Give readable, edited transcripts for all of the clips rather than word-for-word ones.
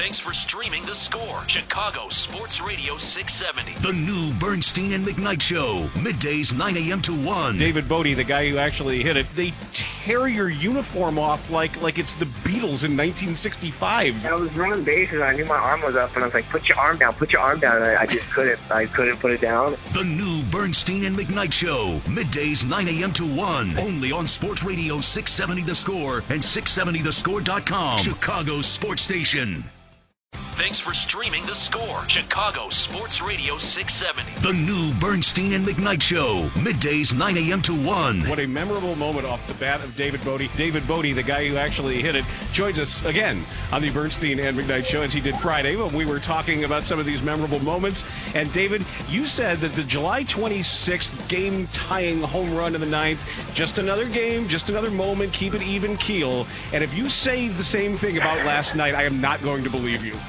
Thanks for streaming The Score, Chicago Sports Radio 670. The new Bernstein and McKnight Show, middays 9 a.m. to 1. David Bodie, the guy who actually hit it, they tear your uniform off like it's the Beatles in 1965. I was running bases, and I knew my arm was up, and I was like, put your arm down, and I just couldn't. I couldn't put it down. The new Bernstein and McKnight Show, middays 9 a.m. to 1. Only on Sports Radio 670 The Score and 670thescore.com. Chicago's sports station. Thanks for streaming The Score, Chicago Sports Radio 670. The new Bernstein and McKnight Show, middays 9 a.m. to 1. What a memorable moment off the bat of David Bodie. David Bodie, the guy who actually hit it, joins us again on the Bernstein and McKnight Show, as he did Friday when we were talking about some of these memorable moments. And David, you said that the July 26th game-tying home run in the ninth, just another game, just another moment, keep it even keel. And if you say the same thing about last night, I am not going to believe you.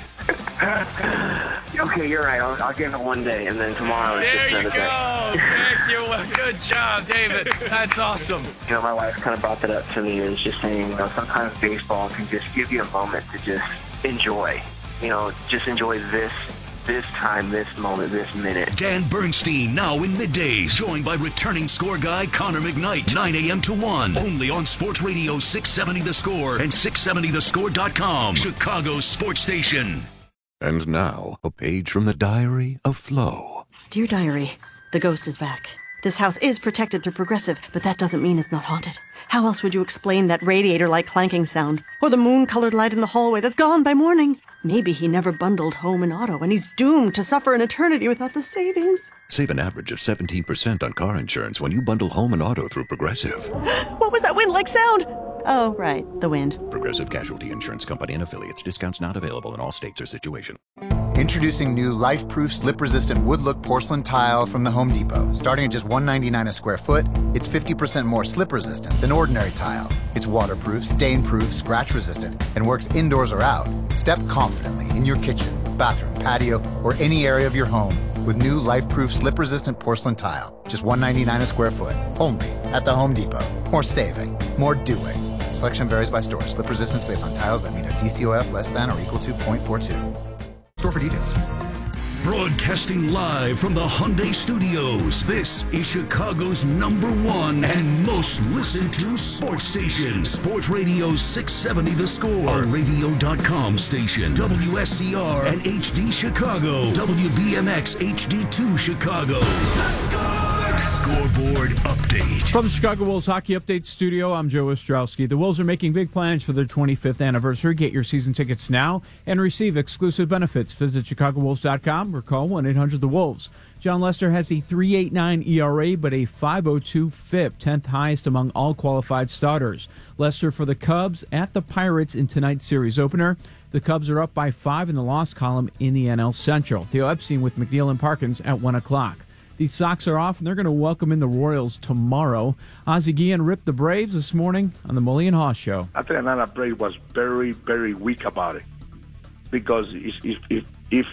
Okay, you're right. I'll give it one day, and then tomorrow is there just another you go. day. Thank you. Good job, David. That's awesome. You know, my wife kind of brought that up to me. Is just saying, you know, sometimes baseball can just give you a moment to just enjoy. You know, just enjoy this time, this moment, this minute. Dan Bernstein now in middays, joined by returning score guy Connor McKnight, 9 a.m. to 1. Only on Sports Radio 670 The Score and 670thescore.com. Chicago's sports station. And now, a page from the diary of Flo. Dear Diary, the ghost is back. This house is protected through Progressive, but that doesn't mean it's not haunted. How else would you explain that radiator-like clanking sound? Or the moon-colored light in the hallway that's gone by morning? Maybe he never bundled home and auto, and he's doomed to suffer an eternity without the savings. Save an average of 17% on car insurance when you bundle home and auto through Progressive. What was that wind-like sound? Oh, right, the wind. Progressive Casualty Insurance Company and Affiliates. Discounts not available in all states or situations. Introducing new life-proof, slip-resistant wood-look porcelain tile from the Home Depot. Starting at just $199 a square foot, it's 50% more slip-resistant than ordinary tile. It's waterproof, stain-proof, scratch-resistant, and works indoors or out. Step confidently in your kitchen, bathroom, patio, or any area of your home with new life-proof, slip-resistant porcelain tile. Just $199 a square foot, only at the Home Depot. More saving, more doing. Selection varies by store. Slip resistance based on tiles that meet a DCOF less than or equal to 0.42. Store for details. Broadcasting live from the Hyundai Studios, this is Chicago's #1 and most listened to sports station. Sports Radio 670 The Score, a radio.com station. WSCR and HD Chicago. WBMX HD2 Chicago. The Score! Scoreboard update. From the Chicago Wolves Hockey Update Studio, I'm Joe Ostrowski. The Wolves are making big plans for their 25th anniversary. Get your season tickets now and receive exclusive benefits. Visit ChicagoWolves.com or call 1-800-THE-WOLVES. John Lester has a 3.89 ERA but a 5.02 FIP, 10th highest among all qualified starters. Lester for the Cubs at the Pirates in tonight's series opener. The Cubs are up by 5 in the loss column in the NL Central. Theo Epstein with McNeil and Parkins at 1 o'clock. The Sox are off, and they're going to welcome in the Royals tomorrow. Ozzie Guillen ripped the Braves this morning on the Mully and Haw Show. I think Atlanta Braves was very, very weak about it. Because if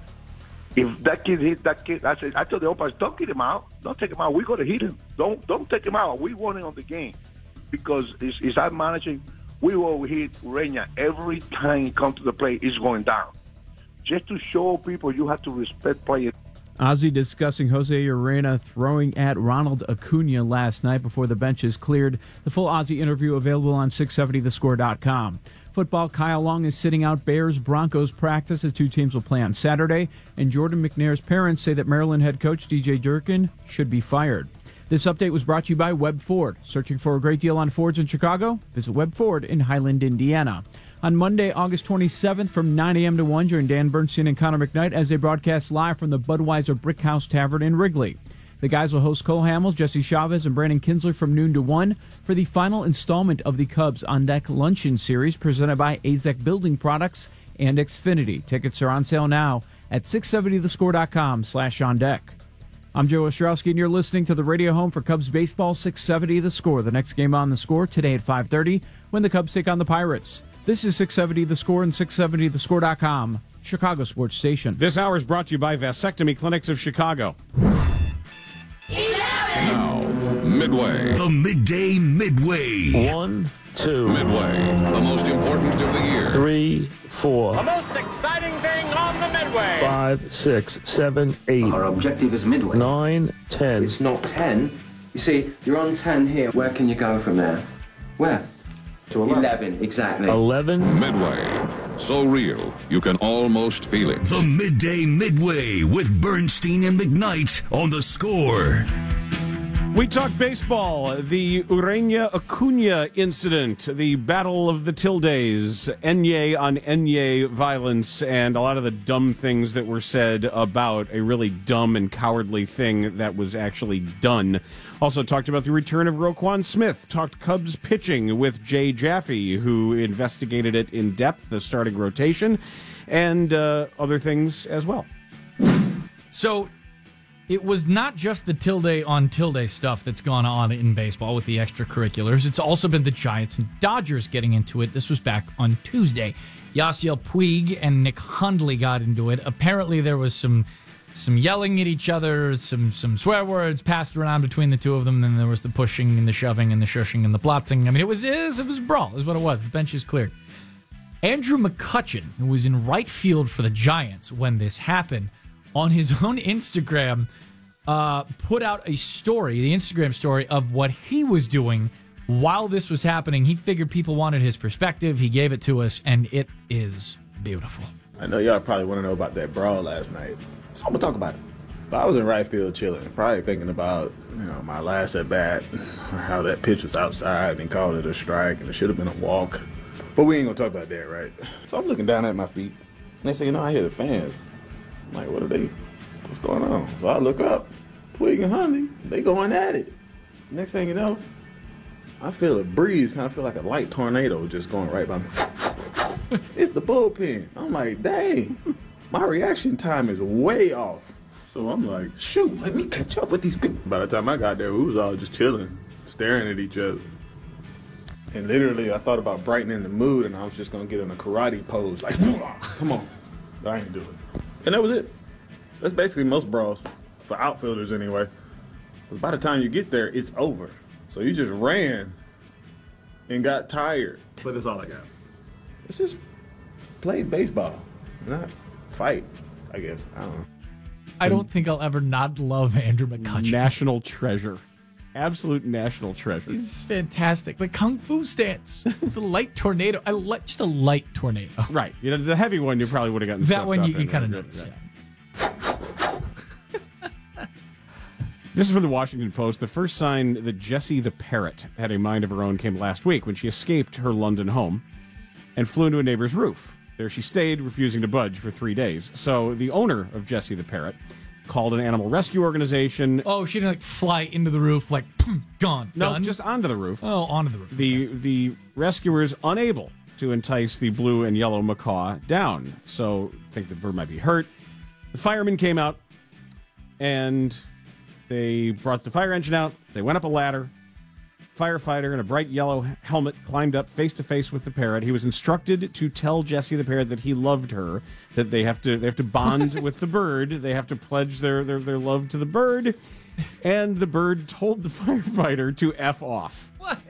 that kid hit that kid, I told the umpires, don't get him out. Don't take him out. We're going to hit him. Don't take him out. We want him on the game. Because it's our managing. We will hit Reina every time he comes to the plate. He's going down. Just to show people you have to respect players. Ozzie discussing Jose Urena throwing at Ronald Acuna last night before the benches cleared. The full Ozzie interview available on 670thescore.com. Football, Kyle Long is sitting out Bears-Broncos practice. The two teams will play on Saturday. And Jordan McNair's parents say that Maryland head coach DJ Durkin should be fired. This update was brought to you by Webb Ford. Searching for a great deal on Fords in Chicago? Visit Webb Ford in Highland, Indiana. On Monday, August 27th from 9 a.m. to 1, join Dan Bernstein and Connor McKnight as they broadcast live from the Budweiser Brickhouse Tavern in Wrigley. The guys will host Cole Hamels, Jesse Chavez, and Brandon Kinsler from noon to 1 for the final installment of the Cubs On Deck Luncheon Series presented by AZEK Building Products and Xfinity. Tickets are on sale now at 670thescore.com/ondeck. I'm Joe Ostrowski, and you're listening to the radio home for Cubs baseball, 670 The Score. The next game on The Score today at 5:30 when the Cubs take on the Pirates. This is 670 The Score and 670thescore.com, Chicago Sports Station. This hour is brought to you by Vasectomy Clinics of Chicago. Now, Midway. The Midday Midway. 1, 2. Midway, the most important of the year. 3, 4. The most exciting thing on the Midway. 5, 6, 7, 8. Our objective is Midway. 9, 10. It's not 10. You see, you're on 10 here. Where can you go from there? Where? To 11, exactly. 11. Midway, so real, you can almost feel it. The Midday Midway with Bernstein and McKnight on The Score. We talk baseball, the Urena Acuna incident, the Battle of the Tildes, Enye on Enye violence, and a lot of the dumb things that were said about a really dumb and cowardly thing that was actually done. Also talked about the return of Roquan Smith, talked Cubs pitching with Jay Jaffe, who investigated it in depth, the starting rotation, and other things as well. So it was not just the Tilde on Tilde stuff that's gone on in baseball with the extracurriculars. It's also been the Giants and Dodgers getting into it. This was back on Tuesday. Yasiel Puig and Nick Hundley got into it. Apparently there was some yelling at each other, some swear words passed around between the two of them. Then there was the pushing and the shoving and the shushing and the plotting. I mean, it was a brawl is what it was. The bench is cleared. Andrew McCutchen, who was in right field for the Giants when this happened, on his own Instagram, put out a story, the Instagram story of what he was doing while this was happening. He figured people wanted his perspective. He gave it to us, and it is beautiful. I know y'all probably want to know about that brawl last night, so I'm going to talk about it. But I was in right field chilling, probably thinking about, my last at-bat, how that pitch was outside and called it a strike, and it should have been a walk. But we ain't going to talk about that, right? So I'm looking down at my feet. Next thing you know, I hear the fans. I'm like, what's going on? So I look up, Puig and Hundley, they going at it. Next thing you know, I feel a breeze, kind of feel like a light tornado just going right by me. It's the bullpen. I'm like, dang, my reaction time is way off. So I'm like, shoot, let me catch up with these people. By the time I got there, we was all just chilling, staring at each other. And literally, I thought about brightening the mood, and I was just going to get in a karate pose, like, come on. But I ain't do it. And that was it. That's basically most brawls, for outfielders anyway. Because by the time you get there, it's over. So you just ran and got tired. But that's all I got. It's just play baseball, not fight, I guess. I don't know. I don't think I'll ever not love Andrew McCutchen. National treasure. Absolute national treasure. He's fantastic. The Kung Fu stance. The light tornado. Just a light tornado. Right. The heavy one you probably would have gotten that one you kind of right, noticed, right. This is from the Washington Post. The first sign that Jessie the parrot had a mind of her own came last week when she escaped her London home and flew into a neighbor's roof. There she stayed, refusing to budge for 3 days. So the owner of Jessie the parrot called an animal rescue organization. Oh, she didn't fly into the roof gone. No, done? just onto the roof. Oh, onto the roof. The rescuers unable to entice the blue and yellow macaw down. So think the bird might be hurt. The firemen came out and they brought the fire engine out. They went up a ladder. Firefighter in a bright yellow helmet climbed up face to face with the parrot. He was instructed to tell Jessie the parrot that he loved her, that they have to bond with the bird. They have to pledge their love to the bird. And the bird told the firefighter to F off. What?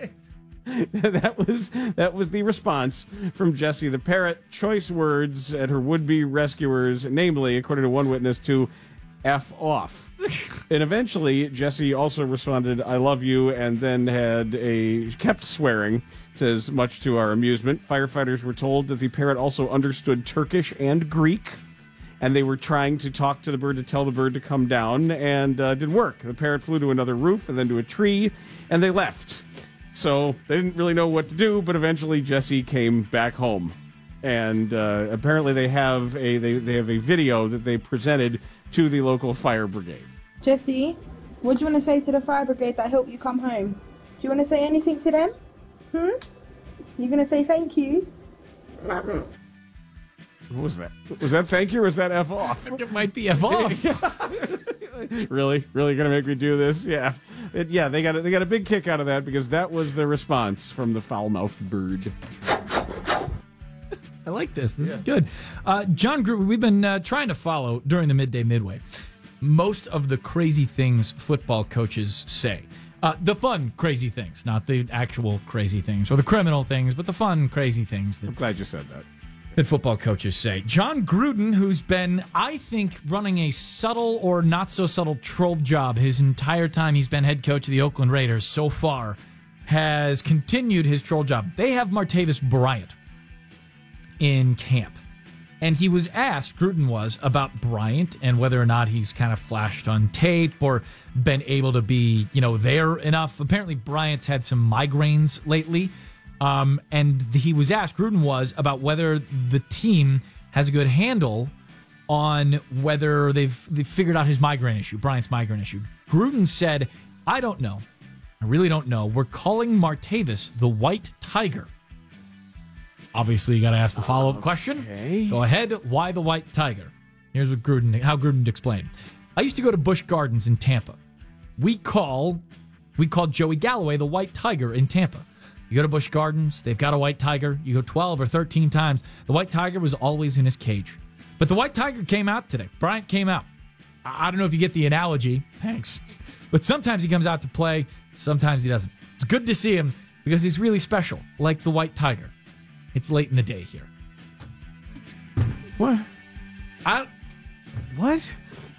That was the response from Jessie the parrot. Choice words at her would-be rescuers, namely, according to one witness, to F off. And eventually, Jessie also responded, I love you, and then kept swearing, says, much to our amusement. Firefighters were told that the parrot also understood Turkish and Greek, and they were trying to talk to the bird to tell the bird to come down, and didn't work. The parrot flew to another roof and then to a tree, and they left. So they didn't really know what to do, but eventually Jessie came back home. And apparently they have a video that they presented to the local fire brigade. Jessie, what do you want to say to the fire brigade that helped you come home? Do you want to say anything to them? You going to say thank you? What was that? Was that thank you or was that F off? It might be F off. Really gonna make me do this? Yeah, They got a big kick out of that because that was the response from the foul-mouthed bird. I like this. This is good. John Gruber, we've been trying to follow during the Midday Midway most of the crazy things football coaches say. The fun, crazy things, not the actual crazy things or the criminal things, but the fun, crazy things. I'm glad you said that. That football coaches say. John Gruden, who's been, I think, running a subtle or not so subtle troll job his entire time he's been head coach of the Oakland Raiders so far, has continued his troll job. They have Martavis Bryant in camp. And he was asked, Gruden was, about Bryant and whether or not he's kind of flashed on tape or been able to be, there enough. Apparently, Bryant's had some migraines lately. And he was asked, Gruden was, about whether the team has a good handle on whether they've figured out his migraine issue, Bryant's migraine issue. Gruden said, I don't know. I really don't know. We're calling Martavis the White Tiger. Obviously, you got to ask the follow-up question. Go ahead. Why the White Tiger? Here's how Gruden explained. I used to go to Busch Gardens in Tampa. We called Joey Galloway the White Tiger in Tampa. You go to Busch Gardens, they've got a white tiger. You go 12 or 13 times. The white tiger was always in his cage. But the white tiger came out today. Bryant came out. I don't know if you get the analogy. Thanks. But sometimes he comes out to play. Sometimes he doesn't. It's good to see him because he's really special, like the white tiger. It's late in the day here. What? What?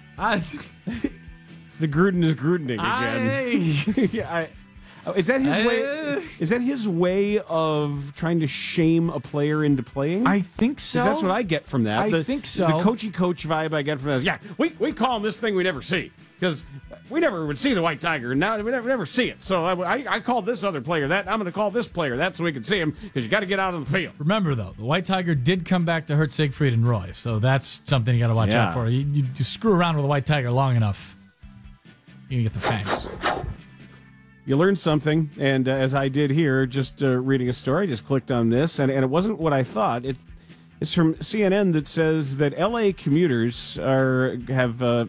The Gruden is Grudening again. Is that his way? Is that his way of trying to shame a player into playing? I think so. That's what I get from that. I think so. The coachy coach vibe I get from that is, we call him this thing we never see because we never would see the white tiger, and now we never see it. So I called this other player that. I'm going to call this player that so we can see him because you got to get out on the field. Remember though, the white tiger did come back to hurt Siegfried and Roy, so that's something you got to watch out for. You screw around with a white tiger long enough, you can get the fangs. You learned something, and as I did here, just reading a story, I just clicked on this, and it wasn't what I thought. It's from CNN that says that L.A. commuters have a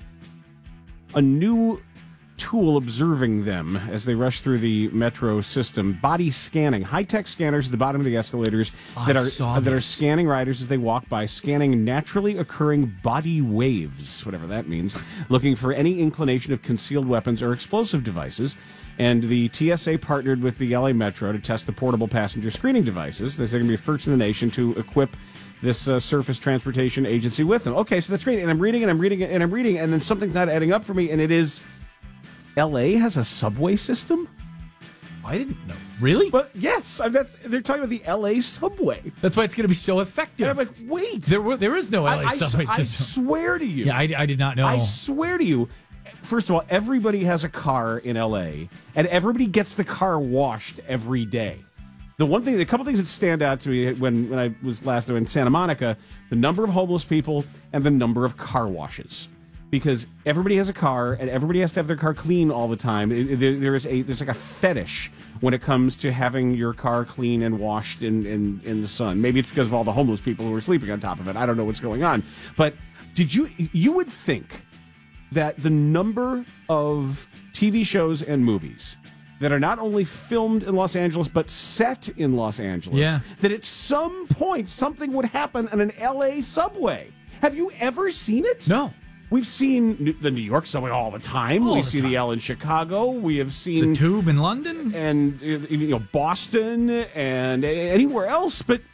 new tool observing them as they rush through the metro system. Body scanning, high-tech scanners at the bottom of the escalators that are scanning riders as they walk by, scanning naturally occurring body waves, whatever that means, looking for any inclination of concealed weapons or explosive devices. And the TSA partnered with the LA Metro to test the portable passenger screening devices. They're going to be first in the nation to equip this surface transportation agency with them. Okay, so that's great. And I'm reading, and then something's not adding up for me, and it is LA has a subway system? I didn't know. Really? But yes, they're talking about the LA subway. That's why it's going to be so effective. And I'm like, wait. There is no LA subway system. I swear to you. Yeah, I did not know. I swear to you. First of all, everybody has a car in LA, and everybody gets the car washed every day. A couple things that stand out to me when I was last in Santa Monica, the number of homeless people and the number of car washes. Because everybody has a car, and everybody has to have their car clean all the time. There's like a fetish when it comes to having your car clean and washed in the sun. Maybe it's because of all the homeless people who are sleeping on top of it. I don't know what's going on. But you would think that the number of TV shows and movies that are not only filmed in Los Angeles, but set in Los Angeles, that at some point something would happen on an LA subway. Have you ever seen it? No. We've seen the New York subway all the time. We see the L in Chicago. We have seen the Tube in London, and Boston, and anywhere else. But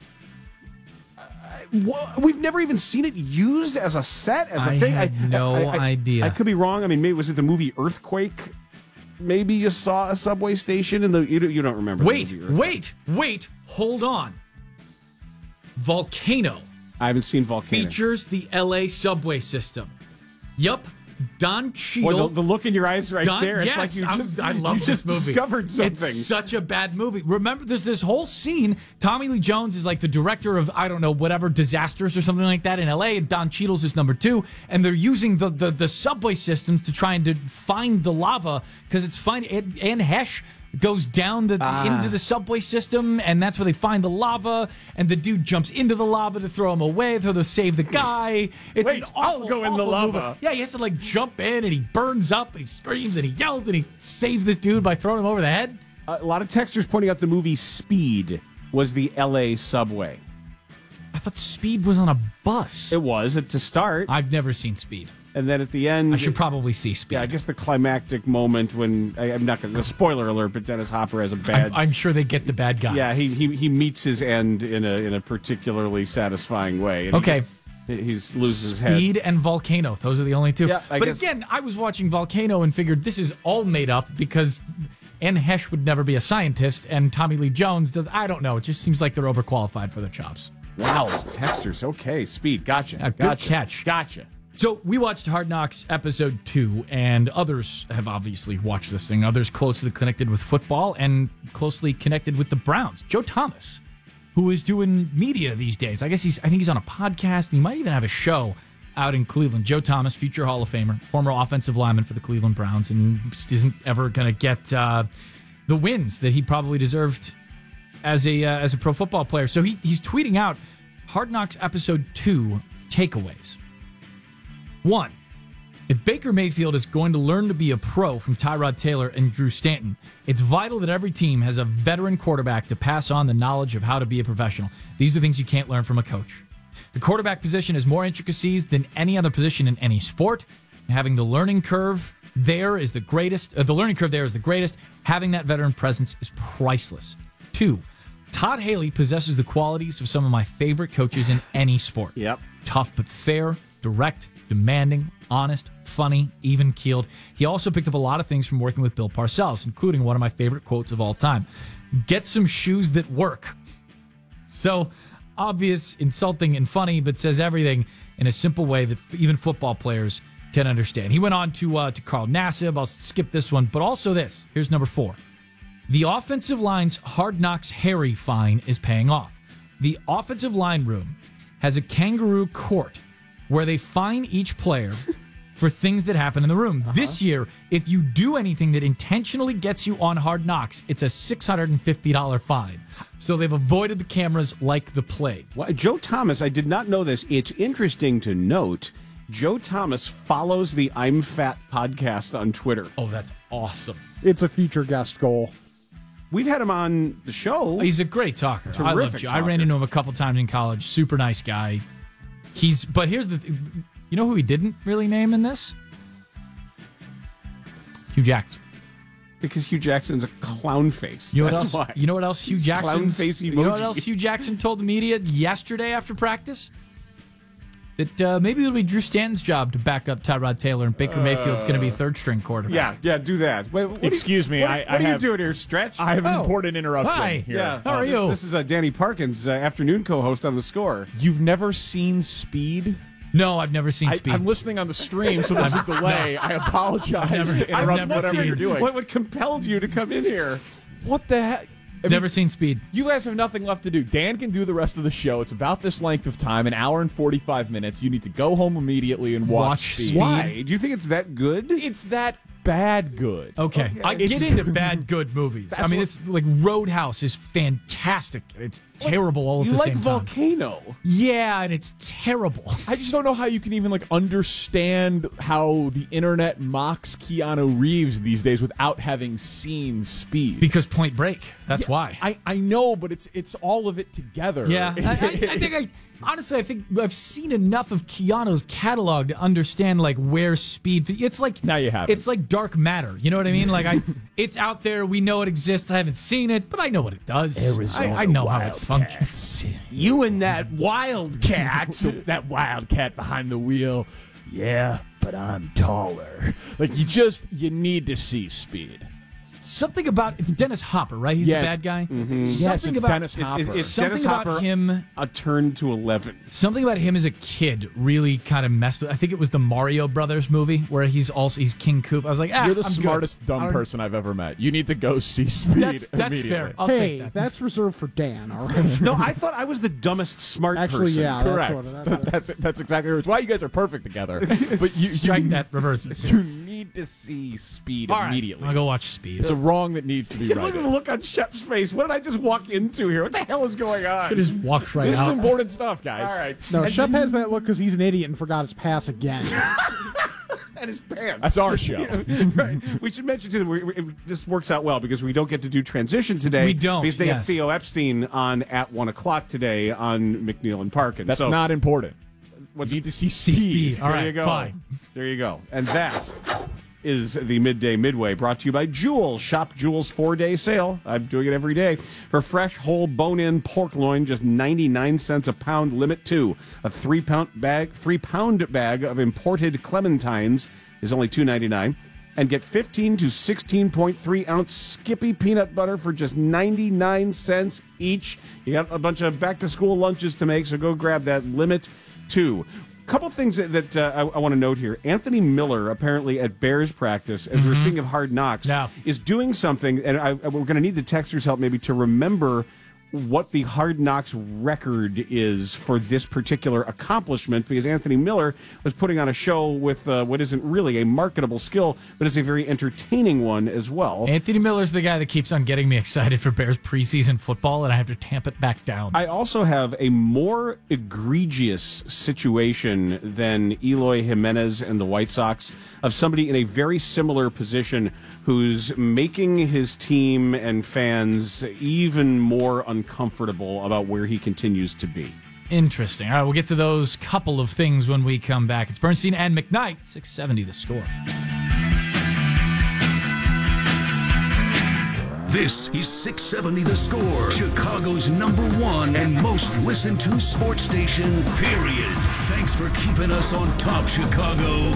we've never even seen it used as a set, as a thing. I had no idea. I could be wrong. I mean, maybe was it the movie Earthquake? Maybe you saw a subway station in you don't remember. Wait, hold on. Volcano. I haven't seen Volcano. Features the LA subway system. Yup. Don Cheadle. Boy, the look in your eyes there. It's like I love this movie. Discovered something. It's such a bad movie. Remember, there's this whole scene. Tommy Lee Jones is like the director of, I don't know, whatever, disasters or something like that in LA, and Don Cheadle's is number 2, and they're using the subway systems to try and to find the lava because it's fine. Anne Hesh goes down into the subway system, and that's where they find the lava, and the dude jumps into the lava to throw him away, to save the guy. It's I'll go in the lava. Movie. Yeah, he has to jump in, and he burns up, and he screams, and he yells, and he saves this dude by throwing him over the head. A lot of texters pointing out the movie Speed was the LA subway. I thought Speed was on a bus. It was, to start. I've never seen Speed. And then at the end, I should probably see Speed. Yeah, I guess the climactic moment when I'm not going to spoiler alert, but Dennis Hopper has a bad. I'm sure they get the bad guy. Yeah, he meets his end in a particularly satisfying way. And Okay. He loses his head. Speed and Volcano. Those are the only two. Yeah, I but guess. again, I was watching Volcano and figured this is all made up because Anne Hesh would never be a scientist and Tommy Lee Jones does. I don't know. It just seems like they're overqualified for their jobs. Wow, texters. Okay, Speed. Gotcha. Good catch. Gotcha. So we watched Hard Knocks episode 2, and others have obviously watched this thing. Others closely connected with football and closely connected with the Browns. Joe Thomas, who is doing media these days. I think he's on a podcast, and he might even have a show out in Cleveland. Joe Thomas, future Hall of Famer, former offensive lineman for the Cleveland Browns, and just isn't ever going to get the wins that he probably deserved as a pro football player. So he's tweeting out Hard Knocks episode 2 takeaways. 1, if Baker Mayfield is going to learn to be a pro from Tyrod Taylor and Drew Stanton, it's vital that every team has a veteran quarterback to pass on the knowledge of how to be a professional. These are things you can't learn from a coach. The quarterback position has more intricacies than any other position in any sport. Having the learning curve there is the greatest. Having that veteran presence is priceless. 2, Todd Haley possesses the qualities of some of my favorite coaches in any sport. Yep. Tough but fair, direct, demanding, honest, funny, even-keeled. He also picked up a lot of things from working with Bill Parcells, including one of my favorite quotes of all time. Get some shoes that work. So obvious, insulting, and funny, but says everything in a simple way that even football players can understand. He went on to Carl Nassib. I'll skip this one, but also this. Here's number 4. The offensive line's Hard Knocks Harry fine is paying off. The offensive line room has a kangaroo court where they fine each player for things that happen in the room. This year, if you do anything that intentionally gets you on Hard Knocks, it's a $650 fine. So they've avoided the cameras like the plague. Well, Joe Thomas, I did not know this. It's interesting to note, Joe Thomas follows the I'm Fat podcast on Twitter. Oh, that's awesome. It's a future guest goal. We've had him on the show. He's a great talker. I love Joe. I ran into him a couple times in college. Super nice guy. But here's the thing. You know who he didn't really name in this? Hugh Jackson. Because Hugh Jackson's a clown face. You know That's what else? why. You know what else Hugh Jackson? Clown face emoji. You know what else Hugh Jackson told the media yesterday after practice? That maybe it'll be Drew Stanton's job to back up Tyrod Taylor, and Baker Mayfield's going to be third-string quarterback. Yeah, do that. Wait, Excuse me, what are you doing here, Stretch? I have an important interruption Hi. here. Yeah. How are you? This is Danny Parkins, afternoon co-host on The Score. You've never seen Speed? No, I've never seen Speed. I'm listening on the stream, so there's a delay. I apologize to interrupt whatever you're doing. What compelled you to come in here? What the heck? Never seen Speed. You guys have nothing left to do. Dan can do the rest of the show. It's about this length of time, an hour and 45 minutes. You need to go home immediately and watch Speed. Why? Do you think it's that good? It's that bad good. Okay. I get into bad good movies. I mean, it's like Roadhouse is fantastic. It's terrible all at the same time. You like Volcano. Yeah, and it's terrible. I just don't know how you can even understand how the internet mocks Keanu Reeves these days without having seen Speed. Because Point Break. That's why. I know, but it's all of it together. Yeah. Honestly, I think I've seen enough of Keanu's catalog to understand where Speed. It's like now you have. It's like Dark Matter. You know what I mean? It's out there. We know it exists. I haven't seen it, but I know what it does. Arizona I know how it functions. You and that wildcat. That wildcat behind the wheel. Yeah, but I'm taller. You need to see Speed. Something about it's Dennis Hopper, right? He's the bad guy. Mm-hmm. Something it's about Dennis Hopper. It's something Dennis about Hopper, him. A turn to 11. Something about him as a kid really kind of messed with. I think it was the Mario Brothers movie where he's King Koop. I was like, you're the I'm smartest good. dumb person I've ever met. You need to go see Speed. That's fair. I'll take that. That's reserved for Dan. All right. No, I thought I was the dumbest smart Actually, person. yeah, correct. That's exactly right. It's why you guys are perfect together. But you strike that, reverse it. You need to see Speed immediately. I'll go watch Speed. It's a wrong that needs to be Look righted. at the look on Shep's face. What did I just walk into here? What the hell is going on? Should just walk right This out. is important stuff, guys. All right. No, Shep has that look because he's an idiot and forgot his pass again. And his pants. That's our show. Right. We should mention, too, this works out well because we don't get to do transition today. We don't, Because they have yes. Theo Epstein on at 1 o'clock today on McNeil and Parkin. That's so not important. You need to see speed. All There right, you go. fine. There you go. And that is the Midday Midway, brought to you by Jewel. Shop Jewel's 4-day sale. I'm doing it every day. For fresh, whole, bone-in pork loin, just 99 cents a pound, limit 2. A 3-pound bag of imported clementines is only $2.99. And get 15 to 16.3 ounce Skippy peanut butter for just 99 cents each. You got a bunch of back-to-school lunches to make, so go grab that, limit 2. Couple things that I want to note here. Anthony Miller, apparently at Bears practice, as we're speaking of Hard Knocks, is doing something, and we're going to need the texters' help maybe to remember what the Hard Knocks record is for this particular accomplishment, because Anthony Miller was putting on a show with what isn't really a marketable skill, but is a very entertaining one as well. Anthony Miller's the guy that keeps on getting me excited for Bears preseason football, and I have to tamp it back down. I also have a more egregious situation than Eloy Jimenez and the White Sox, of somebody in a very similar position who's making his team and fans even more uncomfortable about where he continues to be. Interesting. All right, we'll get to those couple of things when we come back. It's Bernstein and McKnight, 670 The Score. This is 670 The Score, Chicago's #1 and most listened to sports station, period. Thanks for keeping us on top, Chicago.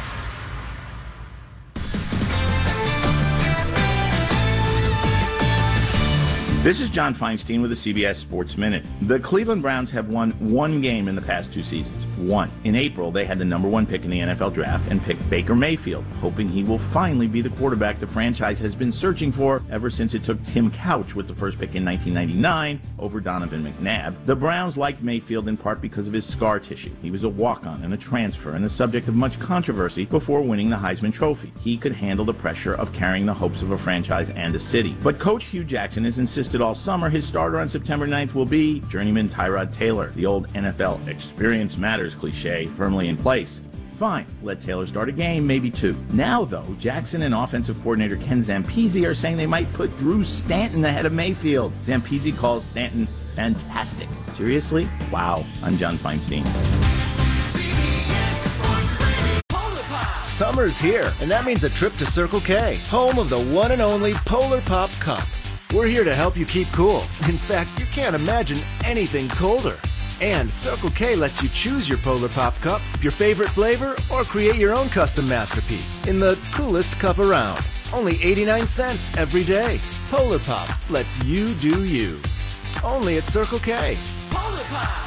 This is John Feinstein with the CBS Sports Minute. The Cleveland Browns have won one game in the past 2 seasons. One. In April, they had the #1 pick in the NFL draft and picked Baker Mayfield, hoping he will finally be the quarterback the franchise has been searching for ever since it took Tim Couch with the first pick in 1999 over Donovan McNabb. The Browns liked Mayfield in part because of his scar tissue. He was a walk-on and a transfer and the subject of much controversy before winning the Heisman Trophy. He could handle the pressure of carrying the hopes of a franchise and a city. But Coach Hugh Jackson has insisted all summer his starter on September 9th will be journeyman Tyrod Taylor, the old NFL experience matters cliche firmly in place. Fine, let Taylor start a game, maybe 2. Now, though, Jackson and offensive coordinator Ken Zampese are saying they might put Drew Stanton ahead of Mayfield. Zampese calls Stanton fantastic. Seriously? Wow. I'm John Feinstein. Summer's here, and that means a trip to Circle K, home of the one and only Polar Pop Cup. We're here to help you keep cool. In fact, you can't imagine anything colder. And Circle K lets you choose your Polar Pop Cup, your favorite flavor, or create your own custom masterpiece in the coolest cup around. Only 89 cents every day. Polar Pop lets you do you. Only at Circle K. Polar Pop.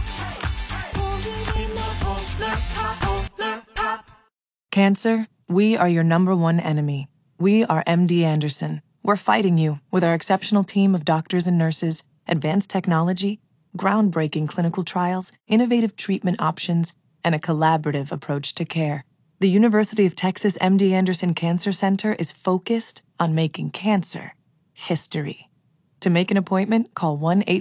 Cancer, we are your #1 enemy. We are MD Anderson. We're fighting you with our exceptional team of doctors and nurses, advanced technology, groundbreaking clinical trials, innovative treatment options, and a collaborative approach to care. The University of Texas MD Anderson Cancer Center is focused on making cancer history. To make an appointment, call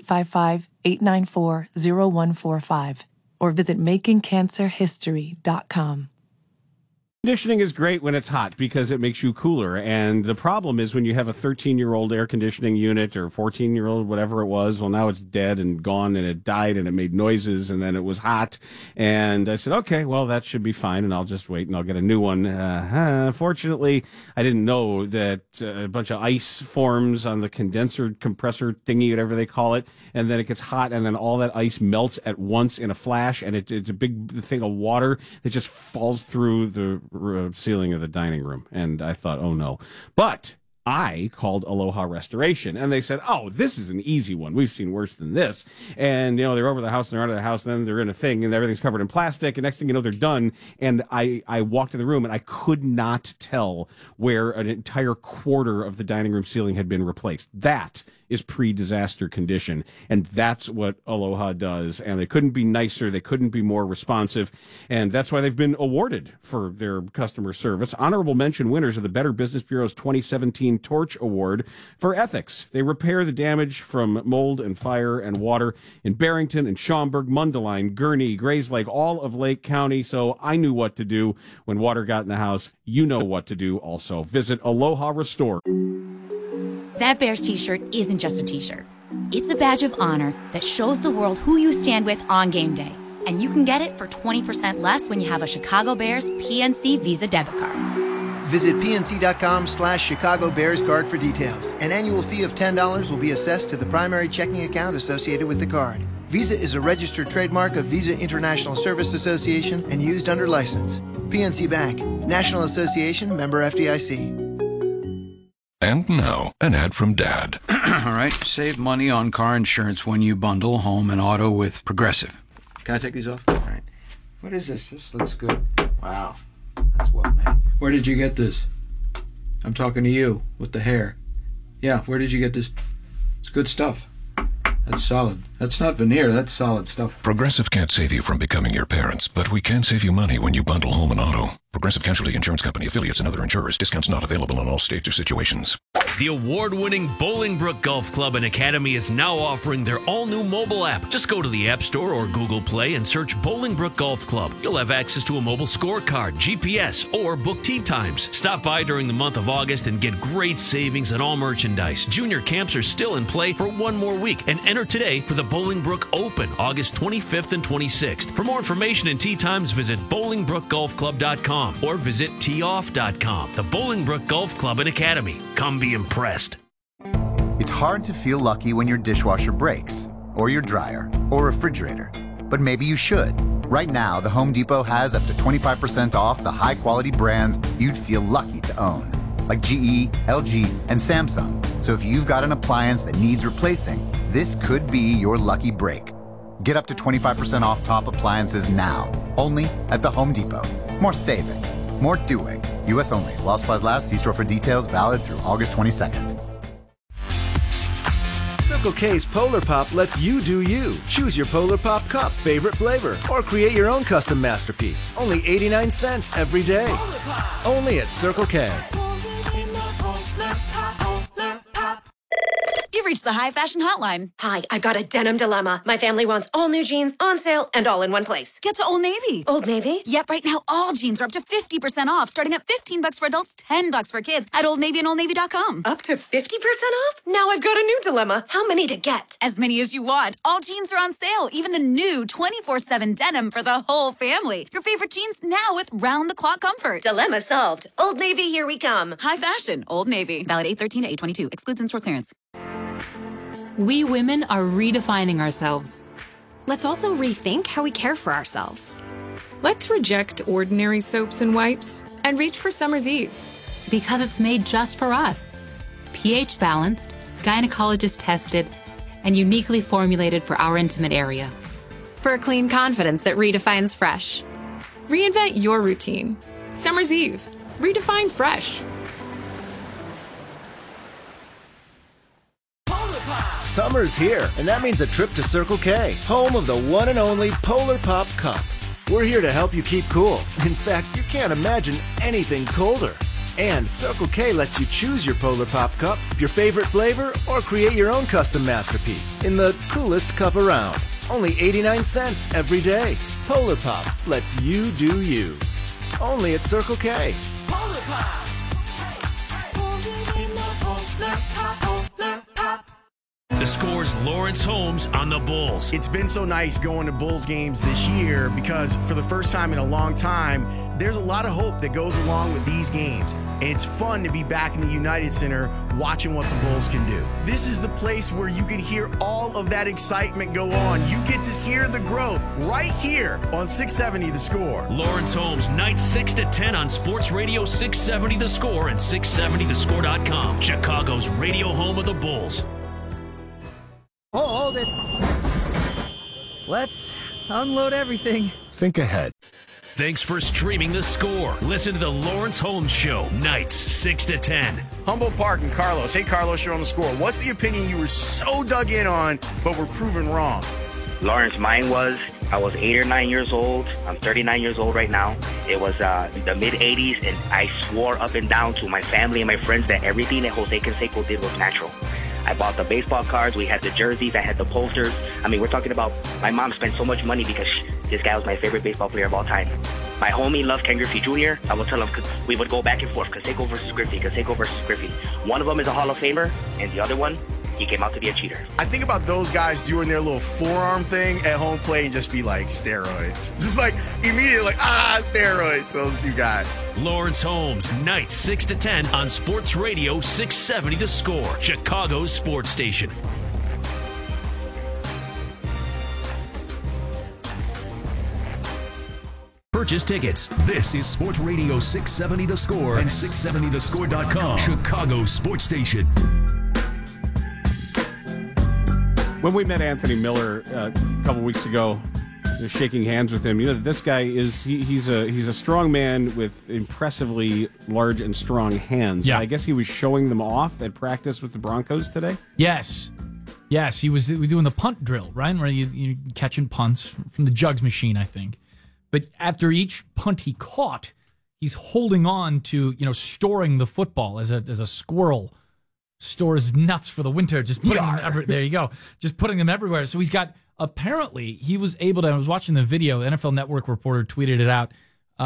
1-855-894-0145 or visit makingcancerhistory.com. Conditioning is great when it's hot because it makes you cooler. And the problem is when you have a 13-year-old air conditioning unit or 14-year-old, whatever it was, well, now it's dead and gone and it died and it made noises and then it was hot. And I said, okay, well, that should be fine and I'll just wait and I'll get a new one. Fortunately, I didn't know that a bunch of ice forms on the condenser compressor thingy, whatever they call it, and then it gets hot and then all that ice melts at once in a flash and it's a big thing of water that just falls through the ceiling of the dining room. And I thought, oh no. But I called Aloha Restoration and they said, oh, this is an easy one. We've seen worse than this. And, you know, they're over the house and they're out of the house and then they're in a thing and everything's covered in plastic. And next thing you know, they're done. And I walked in the room and I could not tell where an entire quarter of the dining room ceiling had been replaced. That is pre-disaster condition, and that's what Aloha does. And they couldn't be nicer, they couldn't be more responsive, and that's why they've been awarded for their customer service. Honorable mention winners of the Better Business Bureau's 2017 Torch Award for ethics. They repair the damage from mold and fire and water in Barrington and Schaumburg, Mundelein, Gurnee, Grayslake, all of Lake County. So I knew what to do when water got in the house. You know what to do also. Visit Aloha Restore. That Bears t-shirt isn't just a t-shirt. It's a badge of honor that shows the world who you stand with on game day. And you can get it for 20% less when you have a Chicago Bears PNC Visa debit card. Visit pnc.com/Chicago Bears card for details. An annual fee of $10 will be assessed to the primary checking account associated with the card. Visa is a registered trademark of Visa International Service Association and used under license. PNC Bank, National Association, member FDIC. And now, an ad from Dad. All right, save money on car insurance when you bundle home and auto with Progressive. Can I take these off? All right. What is this? This looks good. Wow. That's well made. Where did you get this? I'm talking to you with the hair. Yeah, where did you get this? It's good stuff. That's solid. That's not veneer. That's solid stuff. Progressive can't save you from becoming your parents, but we can save you money when you bundle home and auto. Progressive Casualty Insurance Company, affiliates, and other insurers. Discounts not available in all states or situations. The award-winning Bolingbrook Golf Club and Academy is now offering their all-new mobile app. Just go to the App Store or Google Play and search Bolingbrook Golf Club. You'll have access to a mobile scorecard, GPS, or book tee times. Stop by during the month of August and get great savings on all merchandise. Junior camps are still in play for one more week, and enter today for the Bolingbrook Open, August 25th and 26th. For more information and tee times, visit BolingbrookGolfClub.com or visit teeoff.com. The Bolingbrook Golf Club and Academy. Come be impressed. It's hard to feel lucky when your dishwasher breaks, or your dryer, or refrigerator. But maybe you should. Right now, the Home Depot has up to 25% off the high-quality brands you'd feel lucky to own, like GE, LG, and Samsung. So if you've got an appliance that needs replacing, this could be your lucky break. Get up to 25% off top appliances now, only at the Home Depot. More saving, more doing. U.S. only. While supplies last, see store for details, valid through August 22nd. Circle K's Polar Pop lets you do you. Choose your Polar Pop cup, favorite flavor, or create your own custom masterpiece. Only 89 cents every day. Only at Circle K. You've reached the High Fashion Hotline. Hi, I've got a denim dilemma. My family wants all new jeans on sale and all in one place. Get to Old Navy. Old Navy? Yep, right now all jeans are up to 50% off, starting at $15 for adults, $10 for kids at Old Navy and OldNavy.com. Up to 50% off? Now I've got a new dilemma. How many to get? As many as you want. All jeans are on sale, even the new 24/7 denim for the whole family. Your favorite jeans now with round-the-clock comfort. Dilemma solved. Old Navy, here we come. High Fashion, Old Navy. Valid 8/13 to 8/22. Excludes in-store clearance. We women are redefining ourselves. Let's also rethink how we care for ourselves. Let's reject ordinary soaps and wipes and reach for Summer's Eve. Because it's made just for us. pH balanced, gynecologist tested, and uniquely formulated for our intimate area. For a clean confidence that redefines fresh. Reinvent your routine. Summer's Eve. Redefine fresh. Summer's here, and that means a trip to Circle K, home of the one and only Polar Pop Cup. We're here to help you keep cool. In fact, you can't imagine anything colder. And Circle K lets you choose your Polar Pop Cup, your favorite flavor, or create your own custom masterpiece in the coolest cup around. Only 89 cents every day. Polar Pop lets you do you. Only at Circle K. Polar Pop. The Score's Lawrence Holmes on the Bulls. It's been so nice going to Bulls games this year because for the first time in a long time, there's a lot of hope that goes along with these games. And it's fun to be back in the United Center watching what the Bulls can do. This is the place where you can hear all of that excitement go on. You get to hear the growth right here on 670 The Score. Lawrence Holmes, nights 6 to 10 on Sports Radio 670 The Score and 670thescore.com. Chicago's radio home of the Bulls. Hold it. Let's unload everything. Think ahead. Thanks for streaming The Score. Listen to the Lawrence Holmes Show, nights 6 to 10. Humboldt Park and Carlos. Hey, Carlos, you're on The Score. What's the opinion you were so dug in on, but were proven wrong? Lawrence, mine was, I was 8 or 9 years old. I'm 39 years old right now. It was the mid-'80s, and I swore up and down to my family and my friends that everything that Jose Canseco did was natural. I bought the baseball cards, we had the jerseys, I had the posters. I mean, we're talking about my mom spent so much money because this guy was my favorite baseball player of all time. My homie loved Ken Griffey Jr. I would tell him, we would go back and forth, Canseco versus Griffey, Canseco versus Griffey. One of them is a Hall of Famer, and the other one he came out to be a cheater. I think about those guys doing their little forearm thing at home plate and just be like, steroids. Just like immediately like, steroids, those two guys. Lawrence Holmes, nights 6 to 10 on Sports Radio 670 The Score, Chicago's sports station. Purchase tickets. This is Sports Radio 670 The Score and 670thescore.com. Chicago Sports Station. When we met Anthony Miller a couple weeks ago, shaking hands with him, this guy is he's a strong man with impressively large and strong hands. Yeah. I guess he was showing them off at practice with the Broncos today. Yes, he was doing the punt drill, right? Where you catching punts from the jugs machine, I think. But after each punt he caught, he's holding on to, storing the football as a squirrel stores nuts for the winter, just putting them there you go, just putting them everywhere. So apparently he was able to, I was watching the video, the NFL Network reporter tweeted it out,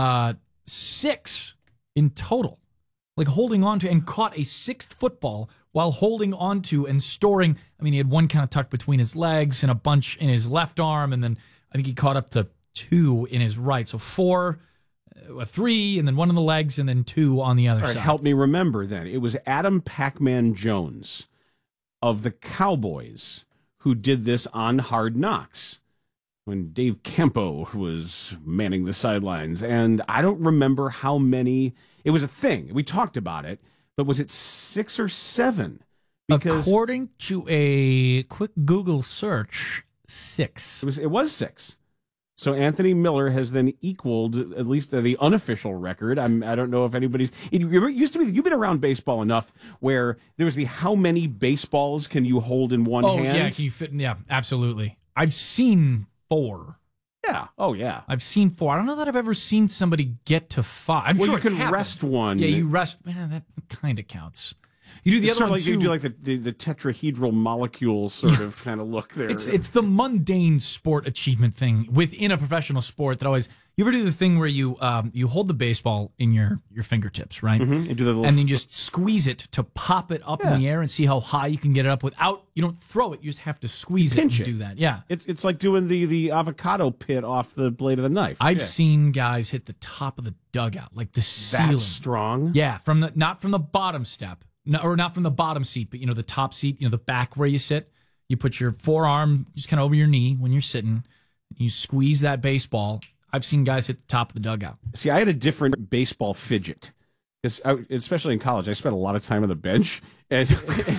6 in total, like holding on to and caught a 6th football while holding on to and storing. I mean, he had one kind of tucked between his legs and a bunch in his left arm, and then I think he caught up to 2 in his right. So 4, 3, and then 1 in the legs, and then 2 on the other side. Help me remember then. It was Adam Pac-Man Jones of the Cowboys who did this on Hard Knocks when Dave Campo was manning the sidelines. And I don't remember how many. It was a thing. We talked about it. But was it 6 or 7? Because according to a quick Google search, 6. It was 6. So Anthony Miller has then equaled at least the unofficial record. I don't know if anybody's. It used to be, you've been around baseball enough where there was the how many baseballs can you hold in one hand? Oh, yeah, can you fit in? Yeah, absolutely. I've seen 4. Yeah. Oh, yeah. I've seen 4. I don't know that I've ever seen somebody get to 5. I'm sure you can rest one. Yeah, you rest. Man, that kind of counts. You do the other one too. You do like the tetrahedral molecule sort of kind of look there. It's the mundane sport achievement thing within a professional sport that always. You ever do the thing where you hold the baseball in your fingertips, right? Mm-hmm. And do the little and then you just squeeze it to pop it up in the air and see how high you can get it up without. You don't throw it. You just have to squeeze it and do that. Yeah, it's like doing the avocado pit off the blade of the knife. I've seen guys hit the top of the dugout, like the ceiling. That's strong. Yeah, not from the bottom step. No, or not from the bottom seat, but the top seat, the back where you sit. You put your forearm just kind of over your knee when you're sitting. You squeeze that baseball. I've seen guys hit the top of the dugout. See, I had a different baseball fidget. Because especially in college, I spent a lot of time on the bench, and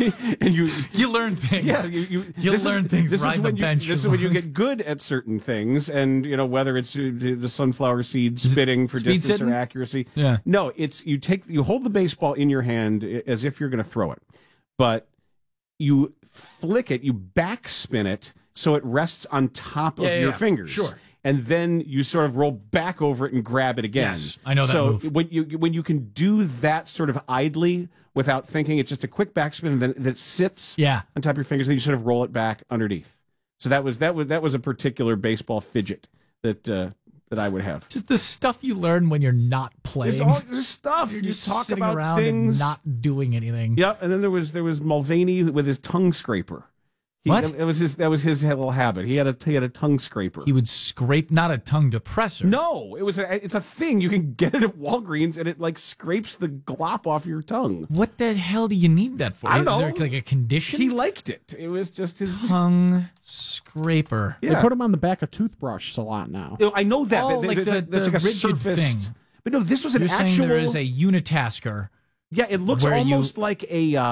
you learn things. Yeah, you learn things right on the bench. This is when you get good at certain things, and whether it's the sunflower seed spitting for distance or accuracy. Yeah. No, it's you hold the baseball in your hand as if you're going to throw it, but you flick it, you backspin it so it rests on top of your fingers. Sure. And then you sort of roll back over it and grab it again. Yes, I know that move. So when you can do that sort of idly without thinking, it's just a quick backspin and then it sits on top of your fingers, and then you sort of roll it back underneath. So that was a particular baseball fidget that I would have. Just the stuff you learn when you're not playing. There's stuff. You're just talk sitting about around things. and not doing anything. Yep. And then there was Mulvaney with his tongue scraper. What? That was his little habit. He had a tongue scraper. He would scrape, not a tongue depressor. No, it's a thing. You can get it at Walgreens, and it like scrapes the glop off your tongue. What the hell do you need that for? I don't know. Is there like a condition? He liked it. It was just his tongue scraper. Yeah. They put them on the back of toothbrushes a lot now. I know that. Oh, like the like a rigid thing. But no, this was an You're actual. saying there is a unitasker. Yeah, it looks almost like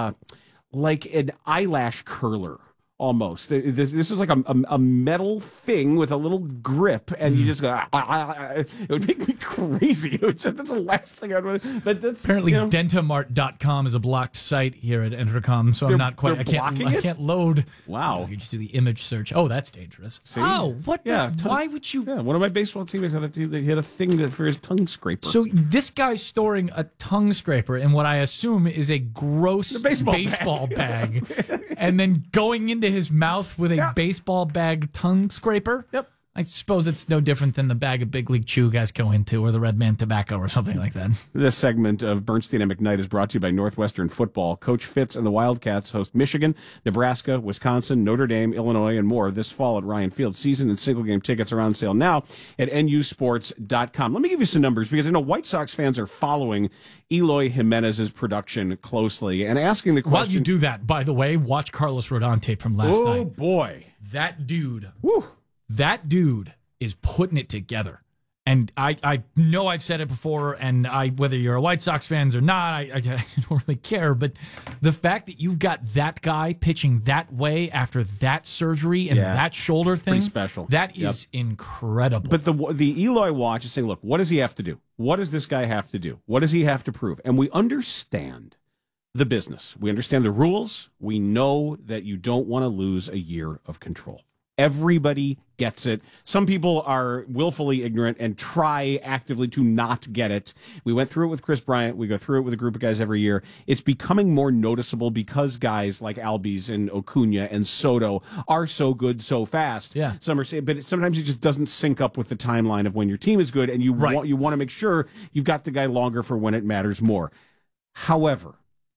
an eyelash curler. Almost. This is like a metal thing with a little grip, and you just go. It would make me crazy. That's the last thing I'd want. But that's apparently Dentamart.com is a blocked site here at Entercom, so I'm not quite. I can't load. Wow. So you just do the image search. Oh, that's dangerous. See? Oh, what? Yeah. Why would you? Yeah. One of my baseball teammates had a thing for his tongue scraper. So this guy's storing a tongue scraper in what I assume is a gross baseball bag, and then going into his mouth with a baseball bag tongue scraper. Yep. I suppose it's no different than the bag of Big League Chew guys go into, or the Red Man Tobacco, or something like that. This segment of Bernstein and McKnight is brought to you by Northwestern Football. Coach Fitz and the Wildcats host Michigan, Nebraska, Wisconsin, Notre Dame, Illinois, and more this fall at Ryan Field. Season and single-game tickets are on sale now at nusports.com. Let me give you some numbers, because I know White Sox fans are following Eloy Jimenez's production closely and asking the question. While you do that, by the way, watch Carlos Rodon tape from last night. Oh, boy. That dude. Woo. That dude is putting it together. And I know I've said it before, and whether you're a White Sox fan or not, I don't really care. But the fact that you've got that guy pitching that way after that surgery and that shoulder thing, pretty special. That is incredible. But the Eloy watch is saying, look, what does he have to do? What does this guy have to do? What does he have to prove? And we understand the business. We understand the rules. We know that you don't want to lose a year of control. Everybody gets it. Some people are willfully ignorant and try actively to not get it. We went through it with Chris Bryant. We go through it with a group of guys every year. It's becoming more noticeable because guys like Albies and Acuna and Soto are so good so fast. Yeah. Some are saying, but sometimes it just doesn't sync up with the timeline of when your team is good, and you want to make sure you've got the guy longer for when it matters more. However,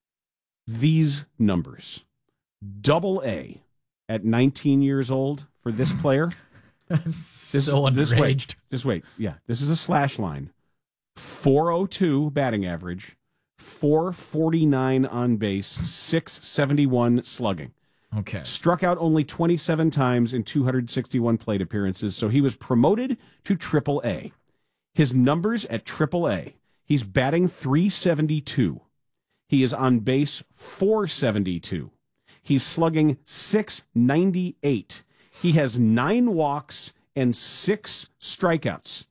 these numbers, AA at 19 years old for this player. So underaged. Just wait. Yeah, this is a slash line. 402 batting average, 449 on base, 671 slugging. Okay. Struck out only 27 times in 261 plate appearances, so he was promoted to AAA. His numbers at AAA, he's batting .372. He is on base .472. He's slugging .698. He has 9 walks and 6 strikeouts.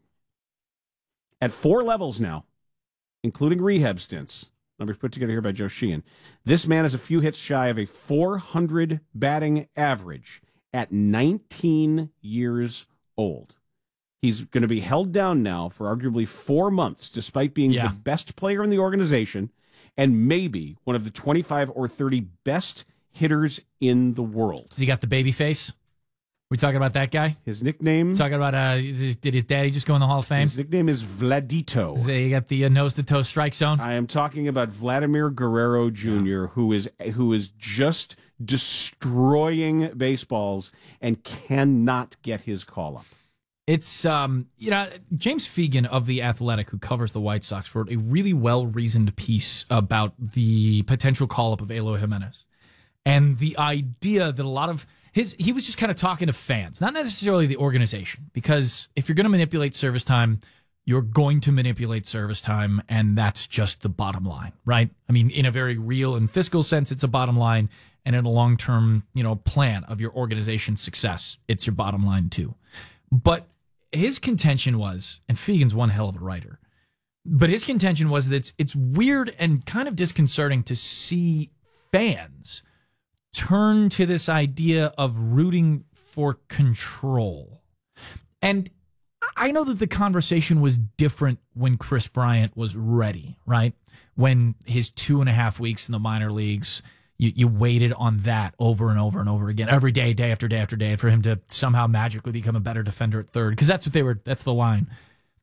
At 4 levels now, including rehab stints, numbers put together here by Joe Sheehan, this man is a few hits shy of a 400 batting average at 19 years old. He's going to be held down now for arguably 4 months, despite being the best player in the organization and maybe one of the 25 or 30 best hitters in the world. Has he got the baby face? We talking about that guy? His nickname? Talking about, did his daddy just go in the Hall of Fame? His nickname is Vladito. So you got the nose-to-toe strike zone? I am talking about Vladimir Guerrero Jr., who is just destroying baseballs and cannot get his call-up. It's, James Fegan of The Athletic, who covers the White Sox, wrote a really well-reasoned piece about the potential call-up of Eloy Jimenez. And the idea that a lot of he was just kind of talking to fans, not necessarily the organization, because if you're going to manipulate service time, you're going to manipulate service time, and that's just the bottom line, right? I mean, in a very real and fiscal sense, it's a bottom line, and in a long-term, plan of your organization's success, it's your bottom line too. But his contention was, and Fegan's one hell of a writer, but his contention was that it's weird and kind of disconcerting to see fans turn to this idea of rooting for control. And I know that the conversation was different when Chris Bryant was ready, right? When his 2.5 weeks in the minor leagues, you waited on that over and over and over again, every day, day after day after day, for him to somehow magically become a better defender at third, because that's the line.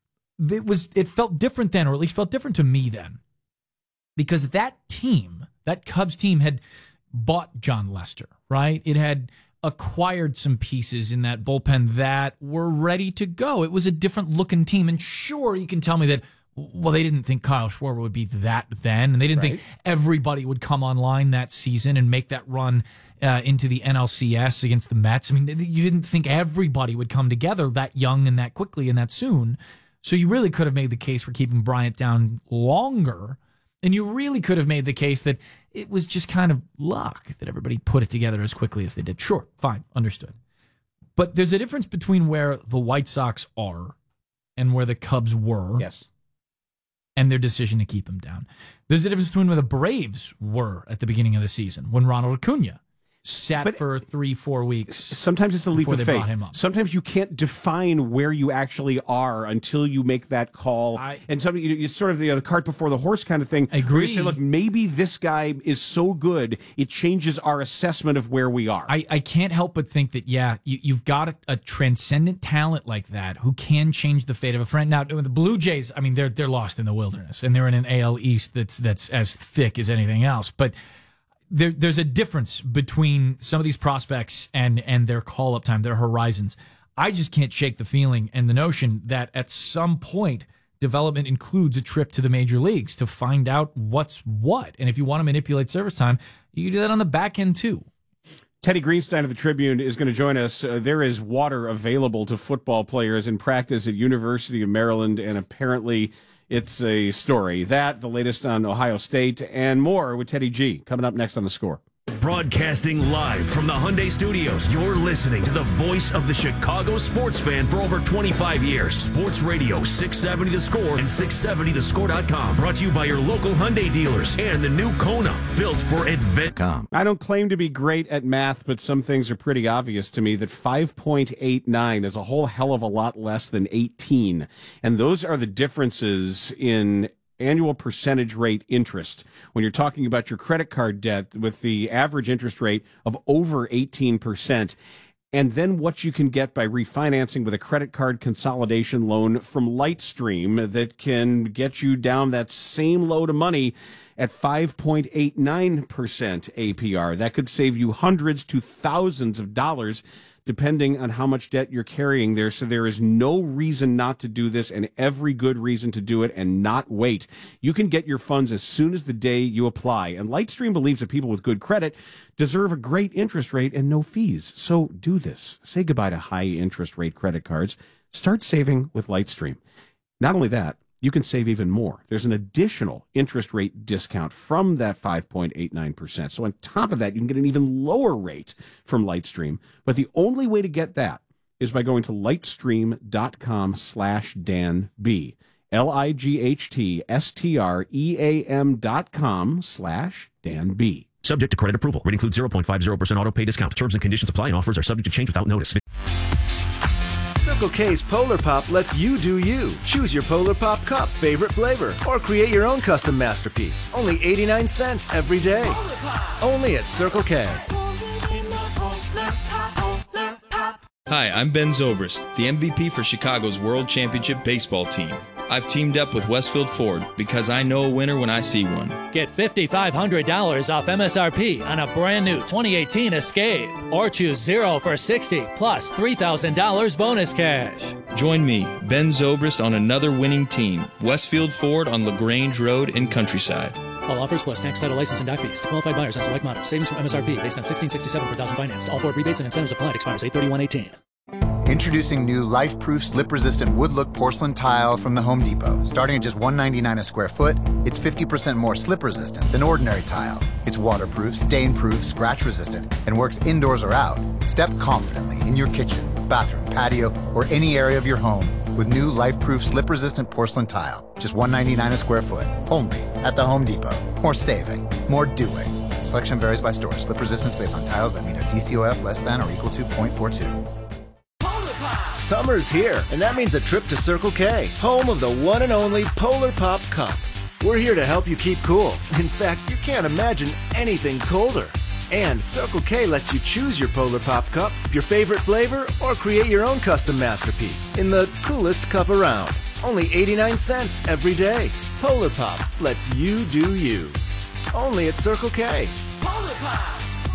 It felt different then, or at least felt different to me then, because that Cubs team had bought John Lester, right? It had acquired some pieces in that bullpen that were ready to go. It was a different looking team. And sure, you can tell me that, well, they didn't think Kyle Schwarber would be that then, and they didn't think everybody would come online that season and make that run into the NLCS against the Mets. I mean, you didn't think everybody would come together that young and that quickly and that soon. So you really could have made the case for keeping Bryant down longer. And you really could have made the case that it was just kind of luck that everybody put it together as quickly as they did. Sure, fine, understood. But there's a difference between where the White Sox are and where the Cubs were. Yes. And their decision to keep him down. There's a difference between where the Braves were at the beginning of the season when Ronald Acuna sat for 3-4 weeks. Sometimes it's the leap of faith. Sometimes you can't define where you actually are until you make that call. And something it's sort of the cart before the horse kind of thing. I agree. You say, look, maybe this guy is so good, it changes our assessment of where we are. I can't help but think that, you've got a transcendent talent like that who can change the fate of a friend. Now, the Blue Jays, I mean, they're lost in the wilderness, and they're in an AL East that's as thick as anything else. But there's a difference between some of these prospects and their call-up time, their horizons. I just can't shake the feeling and the notion that at some point development includes a trip to the major leagues to find out what's what. And if you want to manipulate service time, you can do that on the back end too. Teddy Greenstein of the Tribune is going to join us. There is water available to football players in practice at University of Maryland, and apparently it's a story. That, the latest on Ohio State, and more with Teddy G coming up next on The Score. Broadcasting live from the Hyundai Studios, you're listening to the voice of the Chicago sports fan for over 25 years. Sports Radio 670 The Score and 670thescore.com. Brought to you by your local Hyundai dealers and the new Kona, built for adventure. I don't claim to be great at math, but some things are pretty obvious to me that 5.89 is a whole hell of a lot less than 18. And those are the differences in annual percentage rate interest. When you're talking about your credit card debt with the average interest rate of over 18%, and then what you can get by refinancing with a credit card consolidation loan from Lightstream that can get you down that same load of money at 5.89% APR. That could save you hundreds to thousands of dollars depending on how much debt you're carrying there. So there is no reason not to do this, and every good reason to do it and not wait. You can get your funds as soon as the day you apply. And Lightstream believes that people with good credit deserve a great interest rate and no fees. So do this. Say goodbye to high interest rate credit cards. Start saving with Lightstream. Not only that, you can save even more. There's an additional interest rate discount from that 5.89%. So on top of that, you can get an even lower rate from Lightstream. But the only way to get that is by going to lightstream.com/DanB. lightstream.com/DanB. Subject to credit approval. Rate includes 0.50% auto pay discount. Terms and conditions apply, and offers are subject to change without notice. Circle K's Polar Pop lets you do you. Choose your Polar Pop cup, favorite flavor, or create your own custom masterpiece. Only 89 cents every day. Only at Circle K. Hi, I'm Ben Zobrist, the MVP for Chicago's World Championship baseball team. I've teamed up with Westfield Ford because I know a winner when I see one. Get $5,500 off MSRP on a brand new 2018 Escape. Or choose 0 for $60 plus $3,000 bonus cash. Join me, Ben Zobrist, on another winning team. Westfield Ford on LaGrange Road in Countryside. All offers plus tax, title, license, and doc fees to qualified buyers on select models. Savings from MSRP based on $1,667 per thousand financed. All Ford rebates and incentives applied. Expires 8/31/18. Introducing new life-proof, slip-resistant wood-look porcelain tile from the Home Depot. Starting at just $199 a square foot, it's 50% more slip-resistant than ordinary tile. It's waterproof, stain-proof, scratch-resistant, and works indoors or out. Step confidently in your kitchen, bathroom, patio, or any area of your home with new life-proof, slip-resistant porcelain tile. Just $199 a square foot, only at the Home Depot. More saving, more doing. Selection varies by store. Slip resistance based on tiles that meet a DCOF less than or equal to 0.42. Summer's here, and that means a trip to Circle K, home of the one and only Polar Pop Cup. We're here to help you keep cool. In fact, you can't imagine anything colder. And Circle K lets you choose your Polar Pop Cup, your favorite flavor, or create your own custom masterpiece in the coolest cup around. Only 89 cents every day. Polar Pop lets you do you. Only at Circle K. Polar Pop.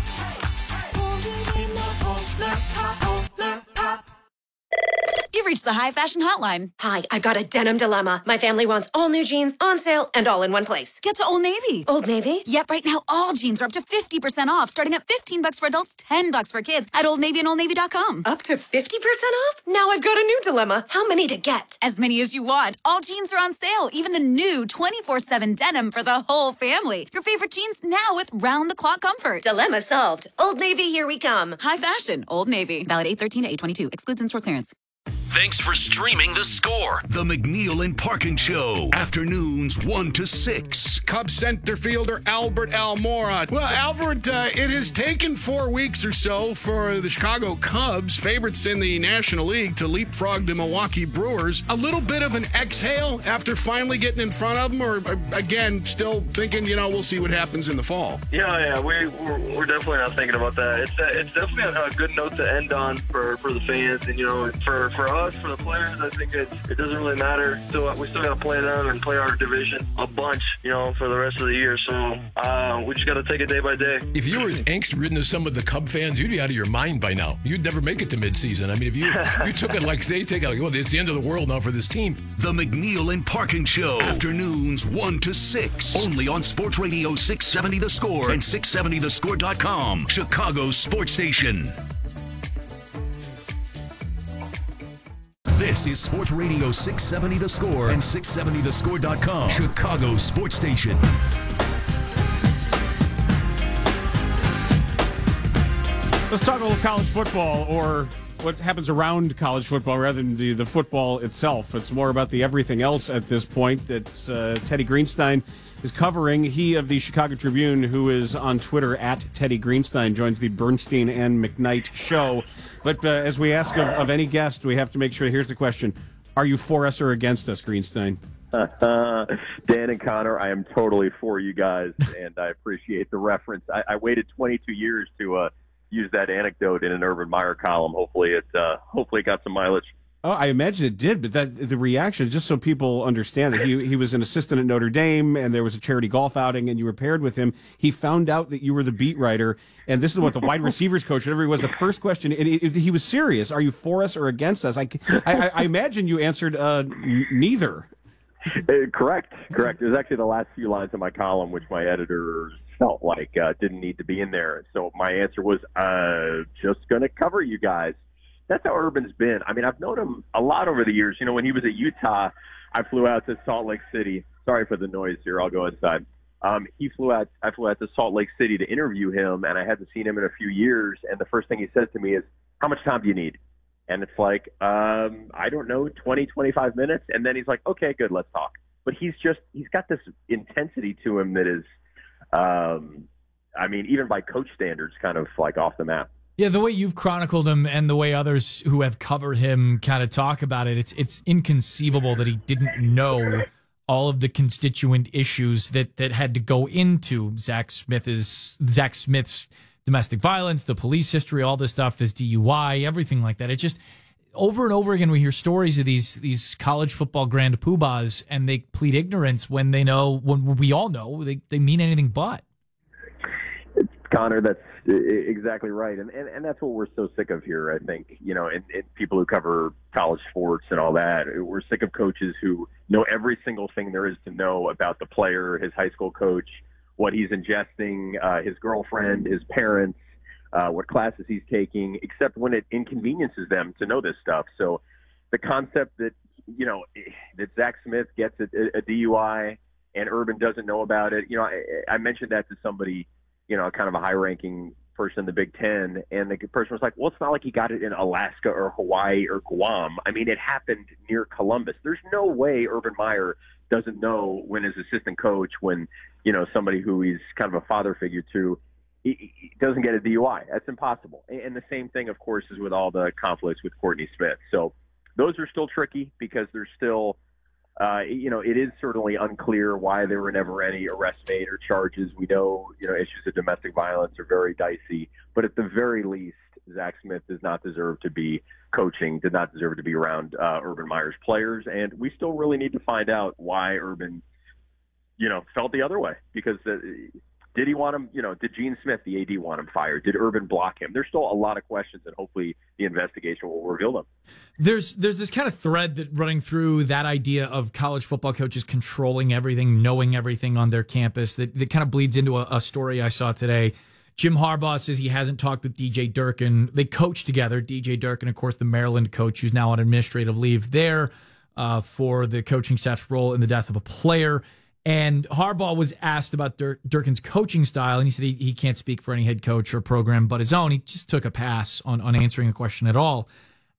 You've reached the High Fashion Hotline. Hi, I've got a denim dilemma. My family wants all new jeans on sale and all in one place. Get to Old Navy. Old Navy? Yep, right now all jeans are up to 50% off, starting at $15 for adults, $10 for kids at Old Navy and OldNavy.com. Up to 50% off? Now I've got a new dilemma. How many to get? As many as you want. All jeans are on sale, even the new 24/7 denim for the whole family. Your favorite jeans now with round-the-clock comfort. Dilemma solved. Old Navy, here we come. High fashion, Old Navy. Valid 8/13 to 8/22. Excludes in-store clearance. Thanks for streaming The Score. The McNeil and Parkin Show. Afternoons 1 to 6. Cubs center fielder Albert Almora. Well, Albert, it has taken 4 weeks or so for the Chicago Cubs, favorites in the National League, to leapfrog the Milwaukee Brewers. A little bit of an exhale after finally getting in front of them, or again, still thinking, we'll see what happens in the fall? Yeah, we're definitely not thinking about that. It's definitely a good note to end on for the fans, and for us, for the players, I think it doesn't really matter. We still got to play them and play our division a bunch, for the rest of the year. So we just got to take it day by day. If you were as angst-ridden as some of the Cub fans, you'd be out of your mind by now. You'd never make it to midseason. I mean, if you took it like they take it, like, it's the end of the world now for this team. The McNeil and Parkin Show. Afternoons 1 to 6. Only on Sports Radio 670 The Score and 670thescore.com. Chicago's sports station. This is Sports Radio 670 The Score and 670thescore.com. Chicago's sports station. Let's talk a little college football, or what happens around college football rather than the football itself. It's more about the everything else at this point that Teddy Greenstein is covering. He of the Chicago Tribune, who is on Twitter at Teddy Greenstein, joins the Bernstein and McKnight show. But as we ask of any guest, we have to make sure, here's the question: are you for us or against us, Greenstein? Dan and Connor, I am totally for you guys, and I appreciate the reference. I waited 22 years to use that anecdote in an Urban Meyer column. Hopefully it got some mileage. Oh, I imagine it did, but the reaction, just so people understand that he was an assistant at Notre Dame, and there was a charity golf outing, and you were paired with him. He found out that you were the beat writer, and this is what the wide receivers coach, whatever he was, the first question, and he was serious. Are you for us or against us? I imagine you answered neither. Correct. It was actually the last few lines of my column, which my editors felt like didn't need to be in there. So my answer was, just going to cover you guys. That's how Urban's been. I mean, I've known him a lot over the years. When he was at Utah, I flew out to Salt Lake City. Sorry for the noise here. I'll go inside. I flew out to Salt Lake City to interview him, and I hadn't seen him in a few years. And the first thing he says to me is, "How much time do you need?" And it's like, I don't know, 20, 25 minutes. And then he's like, "Okay, good, let's talk." But he's got this intensity to him that is, even by coach standards, kind of like off the map. Yeah, the way you've chronicled him and the way others who have covered him kind of talk about it, it's inconceivable that he didn't know all of the constituent issues that had to go into Zach Smith's domestic violence, the police history, all this stuff, his DUI, everything like that. It just, over and over again, we hear stories of these college football grand poobahs, and they plead ignorance when we all know they mean anything but. Connor, that's exactly right. And that's what we're so sick of here, I think, and people who cover college sports and all that. We're sick of coaches who know every single thing there is to know about the player, his high school coach, what he's ingesting, his girlfriend, his parents, what classes he's taking, except when it inconveniences them to know this stuff. So the concept that, that Zach Smith gets a DUI and Urban doesn't know about it, I mentioned that to somebody, kind of a high-ranking person in the Big Ten, and the person was like, well, it's not like he got it in Alaska or Hawaii or Guam. I mean, it happened near Columbus. There's no way Urban Meyer doesn't know when his assistant coach, when, somebody who he's kind of a father figure to, he doesn't get a DUI. That's impossible. And the same thing, of course, is with all the conflicts with Courtney Smith. So those are still tricky because there's still it is certainly unclear why there were never any arrests made or charges. We know, issues of domestic violence are very dicey, but at the very least, Zach Smith does not deserve to be coaching, did not deserve to be around Urban Meyer's players. And we still really need to find out why Urban, felt the other way, because did he want him, did Gene Smith, the AD, want him fired? Did Urban block him? There's still a lot of questions, and hopefully the investigation will reveal them. There's this kind of thread that running through that idea of college football coaches controlling everything, knowing everything on their campus, that kind of bleeds into a story I saw today. Jim Harbaugh says he hasn't talked with DJ Durkin. They coach together. DJ Durkin, of course, the Maryland coach who's now on administrative leave there for the coaching staff's role in the death of a player. And Harbaugh was asked about Durkin's coaching style, and he said he can't speak for any head coach or program but his own. He just took a pass on answering the question at all.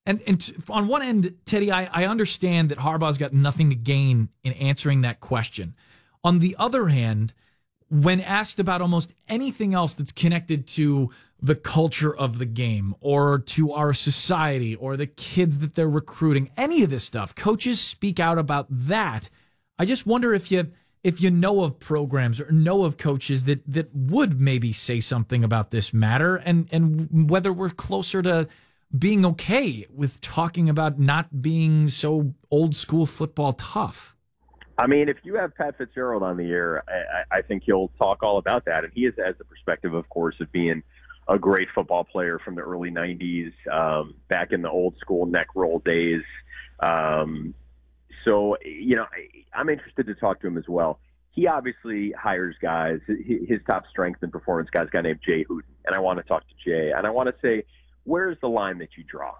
On one end, Teddy, I understand that Harbaugh's got nothing to gain in answering that question. On the other hand, when asked about almost anything else that's connected to the culture of the game or to our society or the kids that they're recruiting, any of this stuff, coaches speak out about that. I just wonder if you know of programs or know of coaches that would maybe say something about this matter and whether we're closer to being okay with talking about not being so old school football tough. I mean, if you have Pat Fitzgerald on the air, I think he'll talk all about that. And he has the perspective, of course, of being a great football player from the early 90s, back in the old school neck roll days. So, I'm interested to talk to him as well. He obviously hires guys. His top strength and performance guy is a guy named Jay Hooten. And I want to talk to Jay. And I want to say, where's the line that you draw?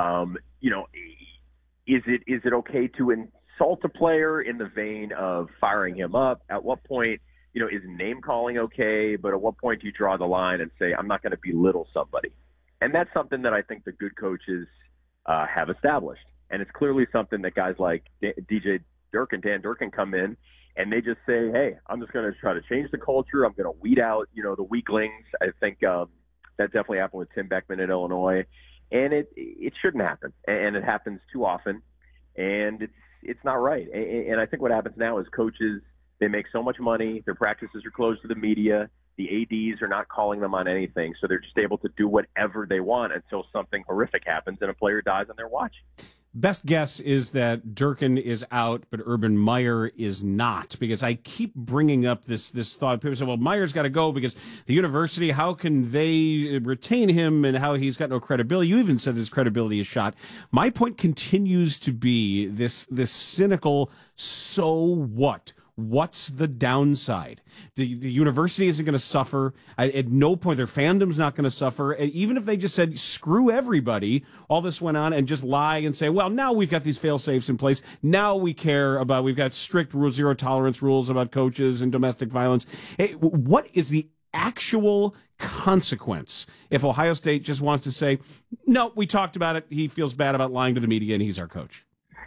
Is it okay to insult a player in the vein of firing him up? At what point, is name calling okay? But at what point do you draw the line and say, I'm not going to belittle somebody? And that's something that I think the good coaches have established. And it's clearly something that guys like DJ Durkin, Dan Durkin, come in and they just say, hey, I'm just going to try to change the culture. I'm going to weed out, the weaklings. I think that definitely happened with Tim Beckman in Illinois. And it shouldn't happen. And it happens too often. And it's not right. And I think what happens now is coaches, they make so much money. Their practices are closed to the media. The ADs are not calling them on anything. So they're just able to do whatever they want until something horrific happens and a player dies on their watch. Best guess is that Durkin is out, but Urban Meyer is not, because I keep bringing up this thought. People say, well, Meyer's got to go because the university, how can they retain him and how he's got no credibility? You even said his credibility is shot. My point continues to be this cynical, so what? What's the downside? The university isn't going to suffer. At no point, their fandom's not going to suffer. And even if they just said, screw everybody, all this went on and just lie and say, well, now we've got these fail-safes in place. Now we care about, we've got strict zero tolerance rules about coaches and domestic violence. Hey, what is the actual consequence if Ohio State just wants to say, no, we talked about it. He feels bad about lying to the media and he's our coach?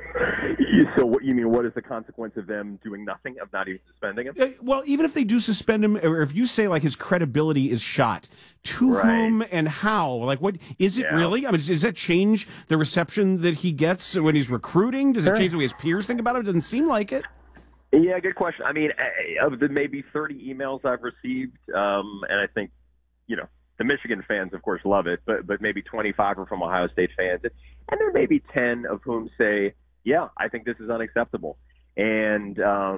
So what you mean, what is the consequence of them doing nothing, of not even suspending him? Well, even if they do suspend him, or if you say like his credibility is shot, to whom and how? Like, what is it really? I mean, does that change the reception that he gets when he's recruiting? Does it change the way his peers think about him? It doesn't seem like it. Yeah, good question. I mean, of the maybe 30 emails I've received, and I think, the Michigan fans, of course, love it, but maybe 25 are from Ohio State fans, and there may be 10 of whom say, yeah, I think this is unacceptable. And,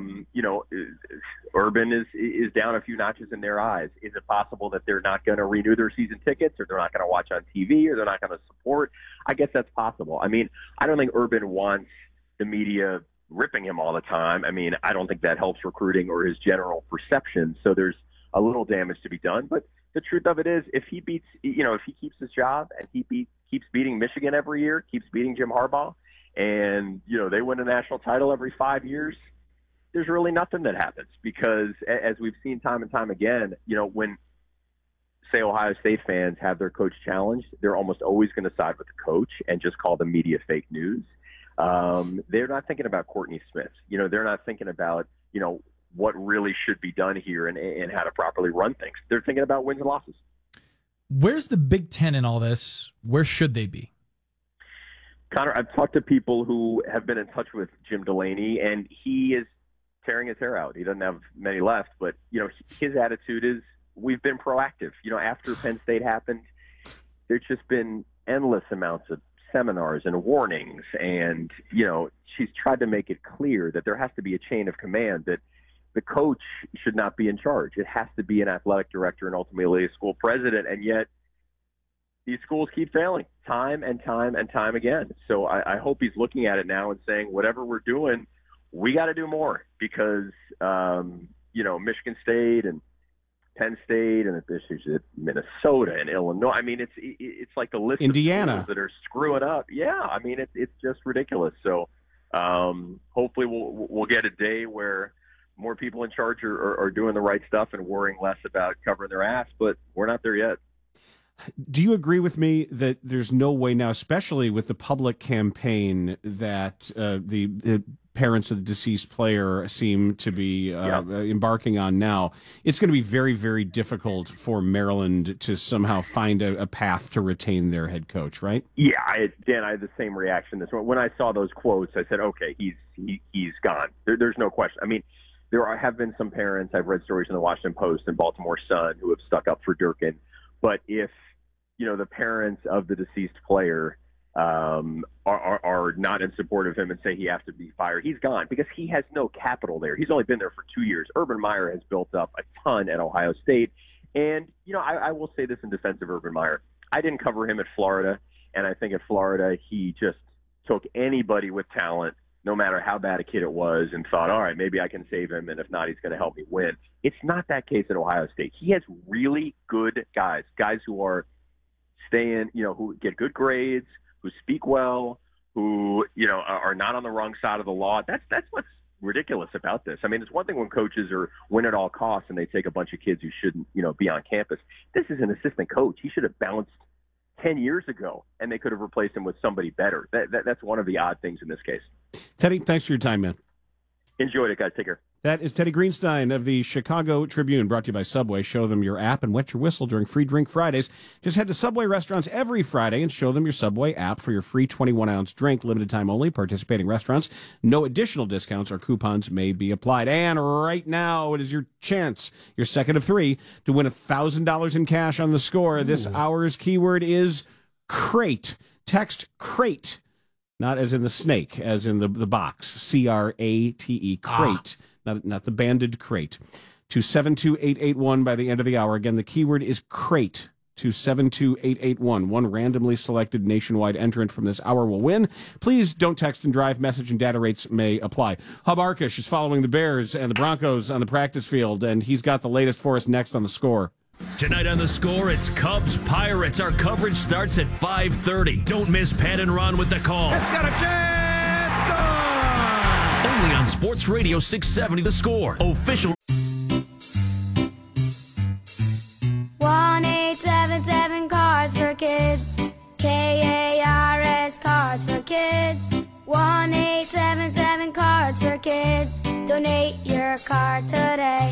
Urban is down a few notches in their eyes. Is it possible that they're not going to renew their season tickets, or they're not going to watch on TV, or they're not going to support? I guess that's possible. I mean, I don't think Urban wants the media ripping him all the time. I mean, I don't think that helps recruiting or his general perception. So there's a little damage to be done. But the truth of it is, if he beats, if he keeps his job and he keeps beating Michigan every year, keeps beating Jim Harbaugh, and, they win a national title every 5 years, there's really nothing that happens. Because as we've seen time and time again, when, say, Ohio State fans have their coach challenged, they're almost always going to side with the coach and just call the media fake news. They're not thinking about Courtney Smith. They're not thinking about, what really should be done here and how to properly run things. They're thinking about wins and losses. Where's the Big Ten in all this? Where should they be? Connor, I've talked to people who have been in touch with Jim Delaney, and he is tearing his hair out. He doesn't have many left, but, his attitude is, we've been proactive. After Penn State happened, there's just been endless amounts of seminars and warnings, and, she's tried to make it clear that there has to be a chain of command, that the coach should not be in charge. It has to be an athletic director and ultimately a school president, and yet these schools keep failing time and time and time again. So I hope he's looking at it now and saying, whatever we're doing, we got to do more, because, Michigan State and Penn State and Minnesota and Illinois. I mean, it's like the list Indiana of schools that are screwing up. Yeah, I mean, it's just ridiculous. So hopefully we'll get a day where more people in charge are doing the right stuff and worrying less about covering their ass, but we're not there yet. Do you agree with me that there's no way now, especially with the public campaign that the parents of the deceased player seem to be embarking on now, it's going to be very, very difficult for Maryland to somehow find a path to retain their head coach, right? Yeah, Dan, I had the same reaction. When I saw those quotes, I said, okay, he's gone. There's no question. I mean, there have been some parents, I've read stories in the Washington Post and Baltimore Sun, who have stuck up for Durkin. But if, the parents of the deceased player are not in support of him and say he has to be fired, he's gone because he has no capital there. He's only been there for 2 years. Urban Meyer has built up a ton at Ohio State. And, I will say this in defense of Urban Meyer. I didn't cover him at Florida, and I think at Florida he just took anybody with talent, no matter how bad a kid it was, and thought, all right, maybe I can save him, and if not, he's going to help me win. It's not that case at Ohio State. He has really good guys who are staying, who get good grades, who speak well, who, are not on the wrong side of the law. That's what's ridiculous about this. I mean, it's one thing when coaches are win at all costs and they take a bunch of kids who shouldn't, be on campus. This is an assistant coach. He should have bounced 10 years ago, and they could have replaced him with somebody better. That's one of the odd things in this case. Teddy, thanks for your time, man. Enjoyed it, guys. Take care. That is Teddy Greenstein of the Chicago Tribune, brought to you by Subway. Show them your app and wet your whistle during Free Drink Fridays. Just head to Subway restaurants every Friday and show them your Subway app for your free 21-ounce drink. Limited time only. Participating restaurants. No additional discounts or coupons may be applied. And right now, it is your chance, your second of three, to win $1,000 in cash on the score. This hour's keyword is crate. Text crate. Not as in the snake, as in the box. C-R-A-T-E, crate. Not the banded crate. To 72881 by the end of the hour. Again, the keyword is crate. To 72881. One randomly selected nationwide entrant from this hour will win. Please don't text and drive. Message and data rates may apply. Hub Arkush is following the Bears and the Broncos on the practice field, and he's got the latest for us next on the score. Tonight on the score, it's Cubs Pirates. Our coverage starts at 5:30. Don't miss Pat and Ron with the call. It's got a chance. Gone. Only on Sports Radio 670 The Score. Official. 1-877 Cards for Kids. KARS Cards for Kids. 1-877 Cards for Kids. Donate your card today.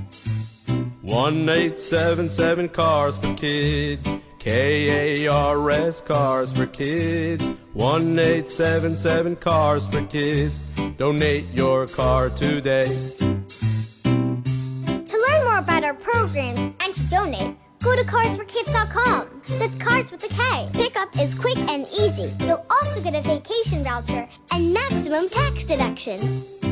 1-877 Cars for Kids. KARS Cars for Kids. 1-877 Cars for Kids. Donate your car today. To learn more about our programs and to donate, go to carsforkids.com. That's Cars with a K. Pickup is quick and easy. You'll also get a vacation voucher and maximum tax deduction.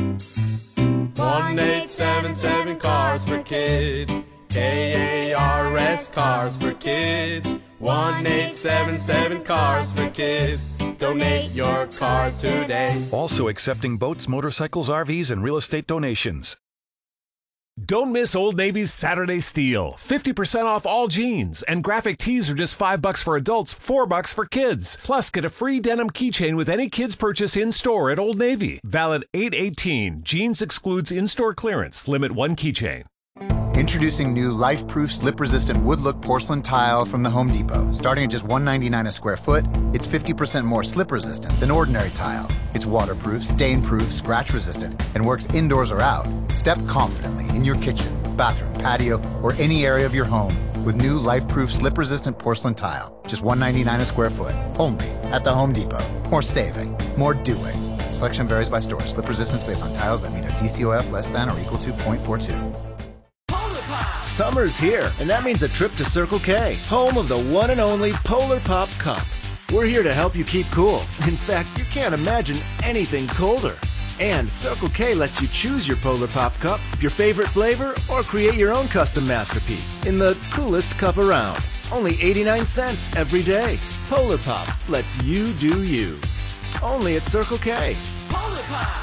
1-877 Cars for Kids. KARS Cars for Kids. 1-877 Cars for Kids. Donate your car today. Also accepting boats, motorcycles, RVs, and real estate donations. Don't miss Old Navy's Saturday Steal. 50% off all jeans, and graphic tees are just $5 for adults, $4 for kids. Plus, get a free denim keychain with any kids purchase in-store at Old Navy. Valid 8/18. Jeans excludes in-store clearance. Limit 1 keychain. Introducing new life-proof, slip-resistant wood-look porcelain tile from the Home Depot. Starting at just $1.99 a square foot, it's 50% more slip-resistant than ordinary tile. It's waterproof, stain-proof, scratch-resistant, and works indoors or out. Step confidently in your kitchen, bathroom, patio, or any area of your home with new life-proof, slip-resistant porcelain tile. Just $1.99 a square foot. Only at the Home Depot. More saving, more doing. Selection varies by store. Slip resistance based on tiles that meet a DCOF less than or equal to 0.42. Summer's here, and that means a trip to Circle K, home of the one and only Polar Pop Cup. We're here to help you keep cool. In fact, you can't imagine anything colder. And Circle K lets you choose your Polar Pop Cup, your favorite flavor, or create your own custom masterpiece in the coolest cup around. Only 89 cents every day. Polar Pop lets you do you. Only at Circle K. Polar Pop.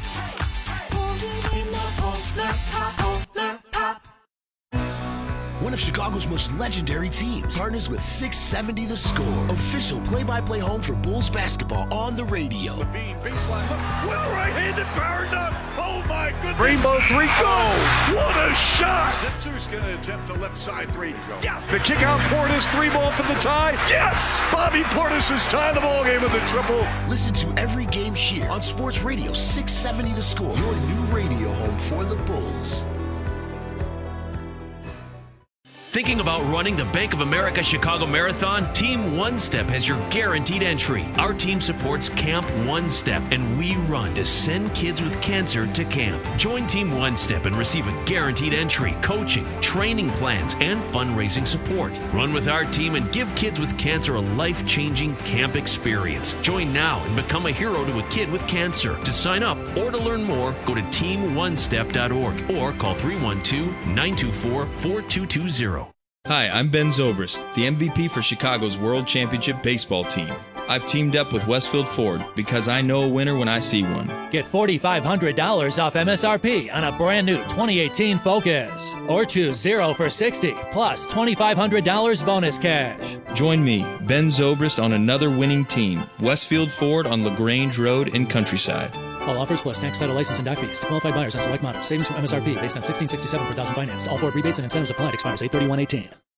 One of Chicago's most legendary teams partners with 670 The Score, official play-by-play home for Bulls basketball on the radio. Levine baseline, well, right-handed power dunk. Oh my goodness. Rainbow three, go! What a shot! Zitzer's going to attempt the left side three. Yes! The kick out, Portis, 3-ball for the tie. Yes! Bobby Portis has tied the ball game with a triple. Listen to every game here on Sports Radio 670 The Score, your new radio home for the Bulls. Thinking about running the Bank of America Chicago Marathon? Team One Step has your guaranteed entry. Our team supports Camp One Step, and we run to send kids with cancer to camp. Join Team One Step and receive a guaranteed entry, coaching, training plans, and fundraising support. Run with our team and give kids with cancer a life-changing camp experience. Join now and become a hero to a kid with cancer. To sign up or to learn more, go to teamonestep.org or call 312-924-4220. Hi, I'm Ben Zobrist, the MVP for Chicago's World Championship Baseball team. I've teamed up with Westfield Ford because I know a winner when I see one. Get $4,500 off MSRP on a brand new 2018 Focus. Or choose 0 for $60 plus $2,500 bonus cash. Join me, Ben Zobrist, on another winning team. Westfield Ford on LaGrange Road in Countryside. All offers plus tax, title, license, and doc fees to qualified buyers on select models. Savings from MSRP based on $1,667 per thousand financed. All Ford rebates and incentives applied. Expires 8/31/18.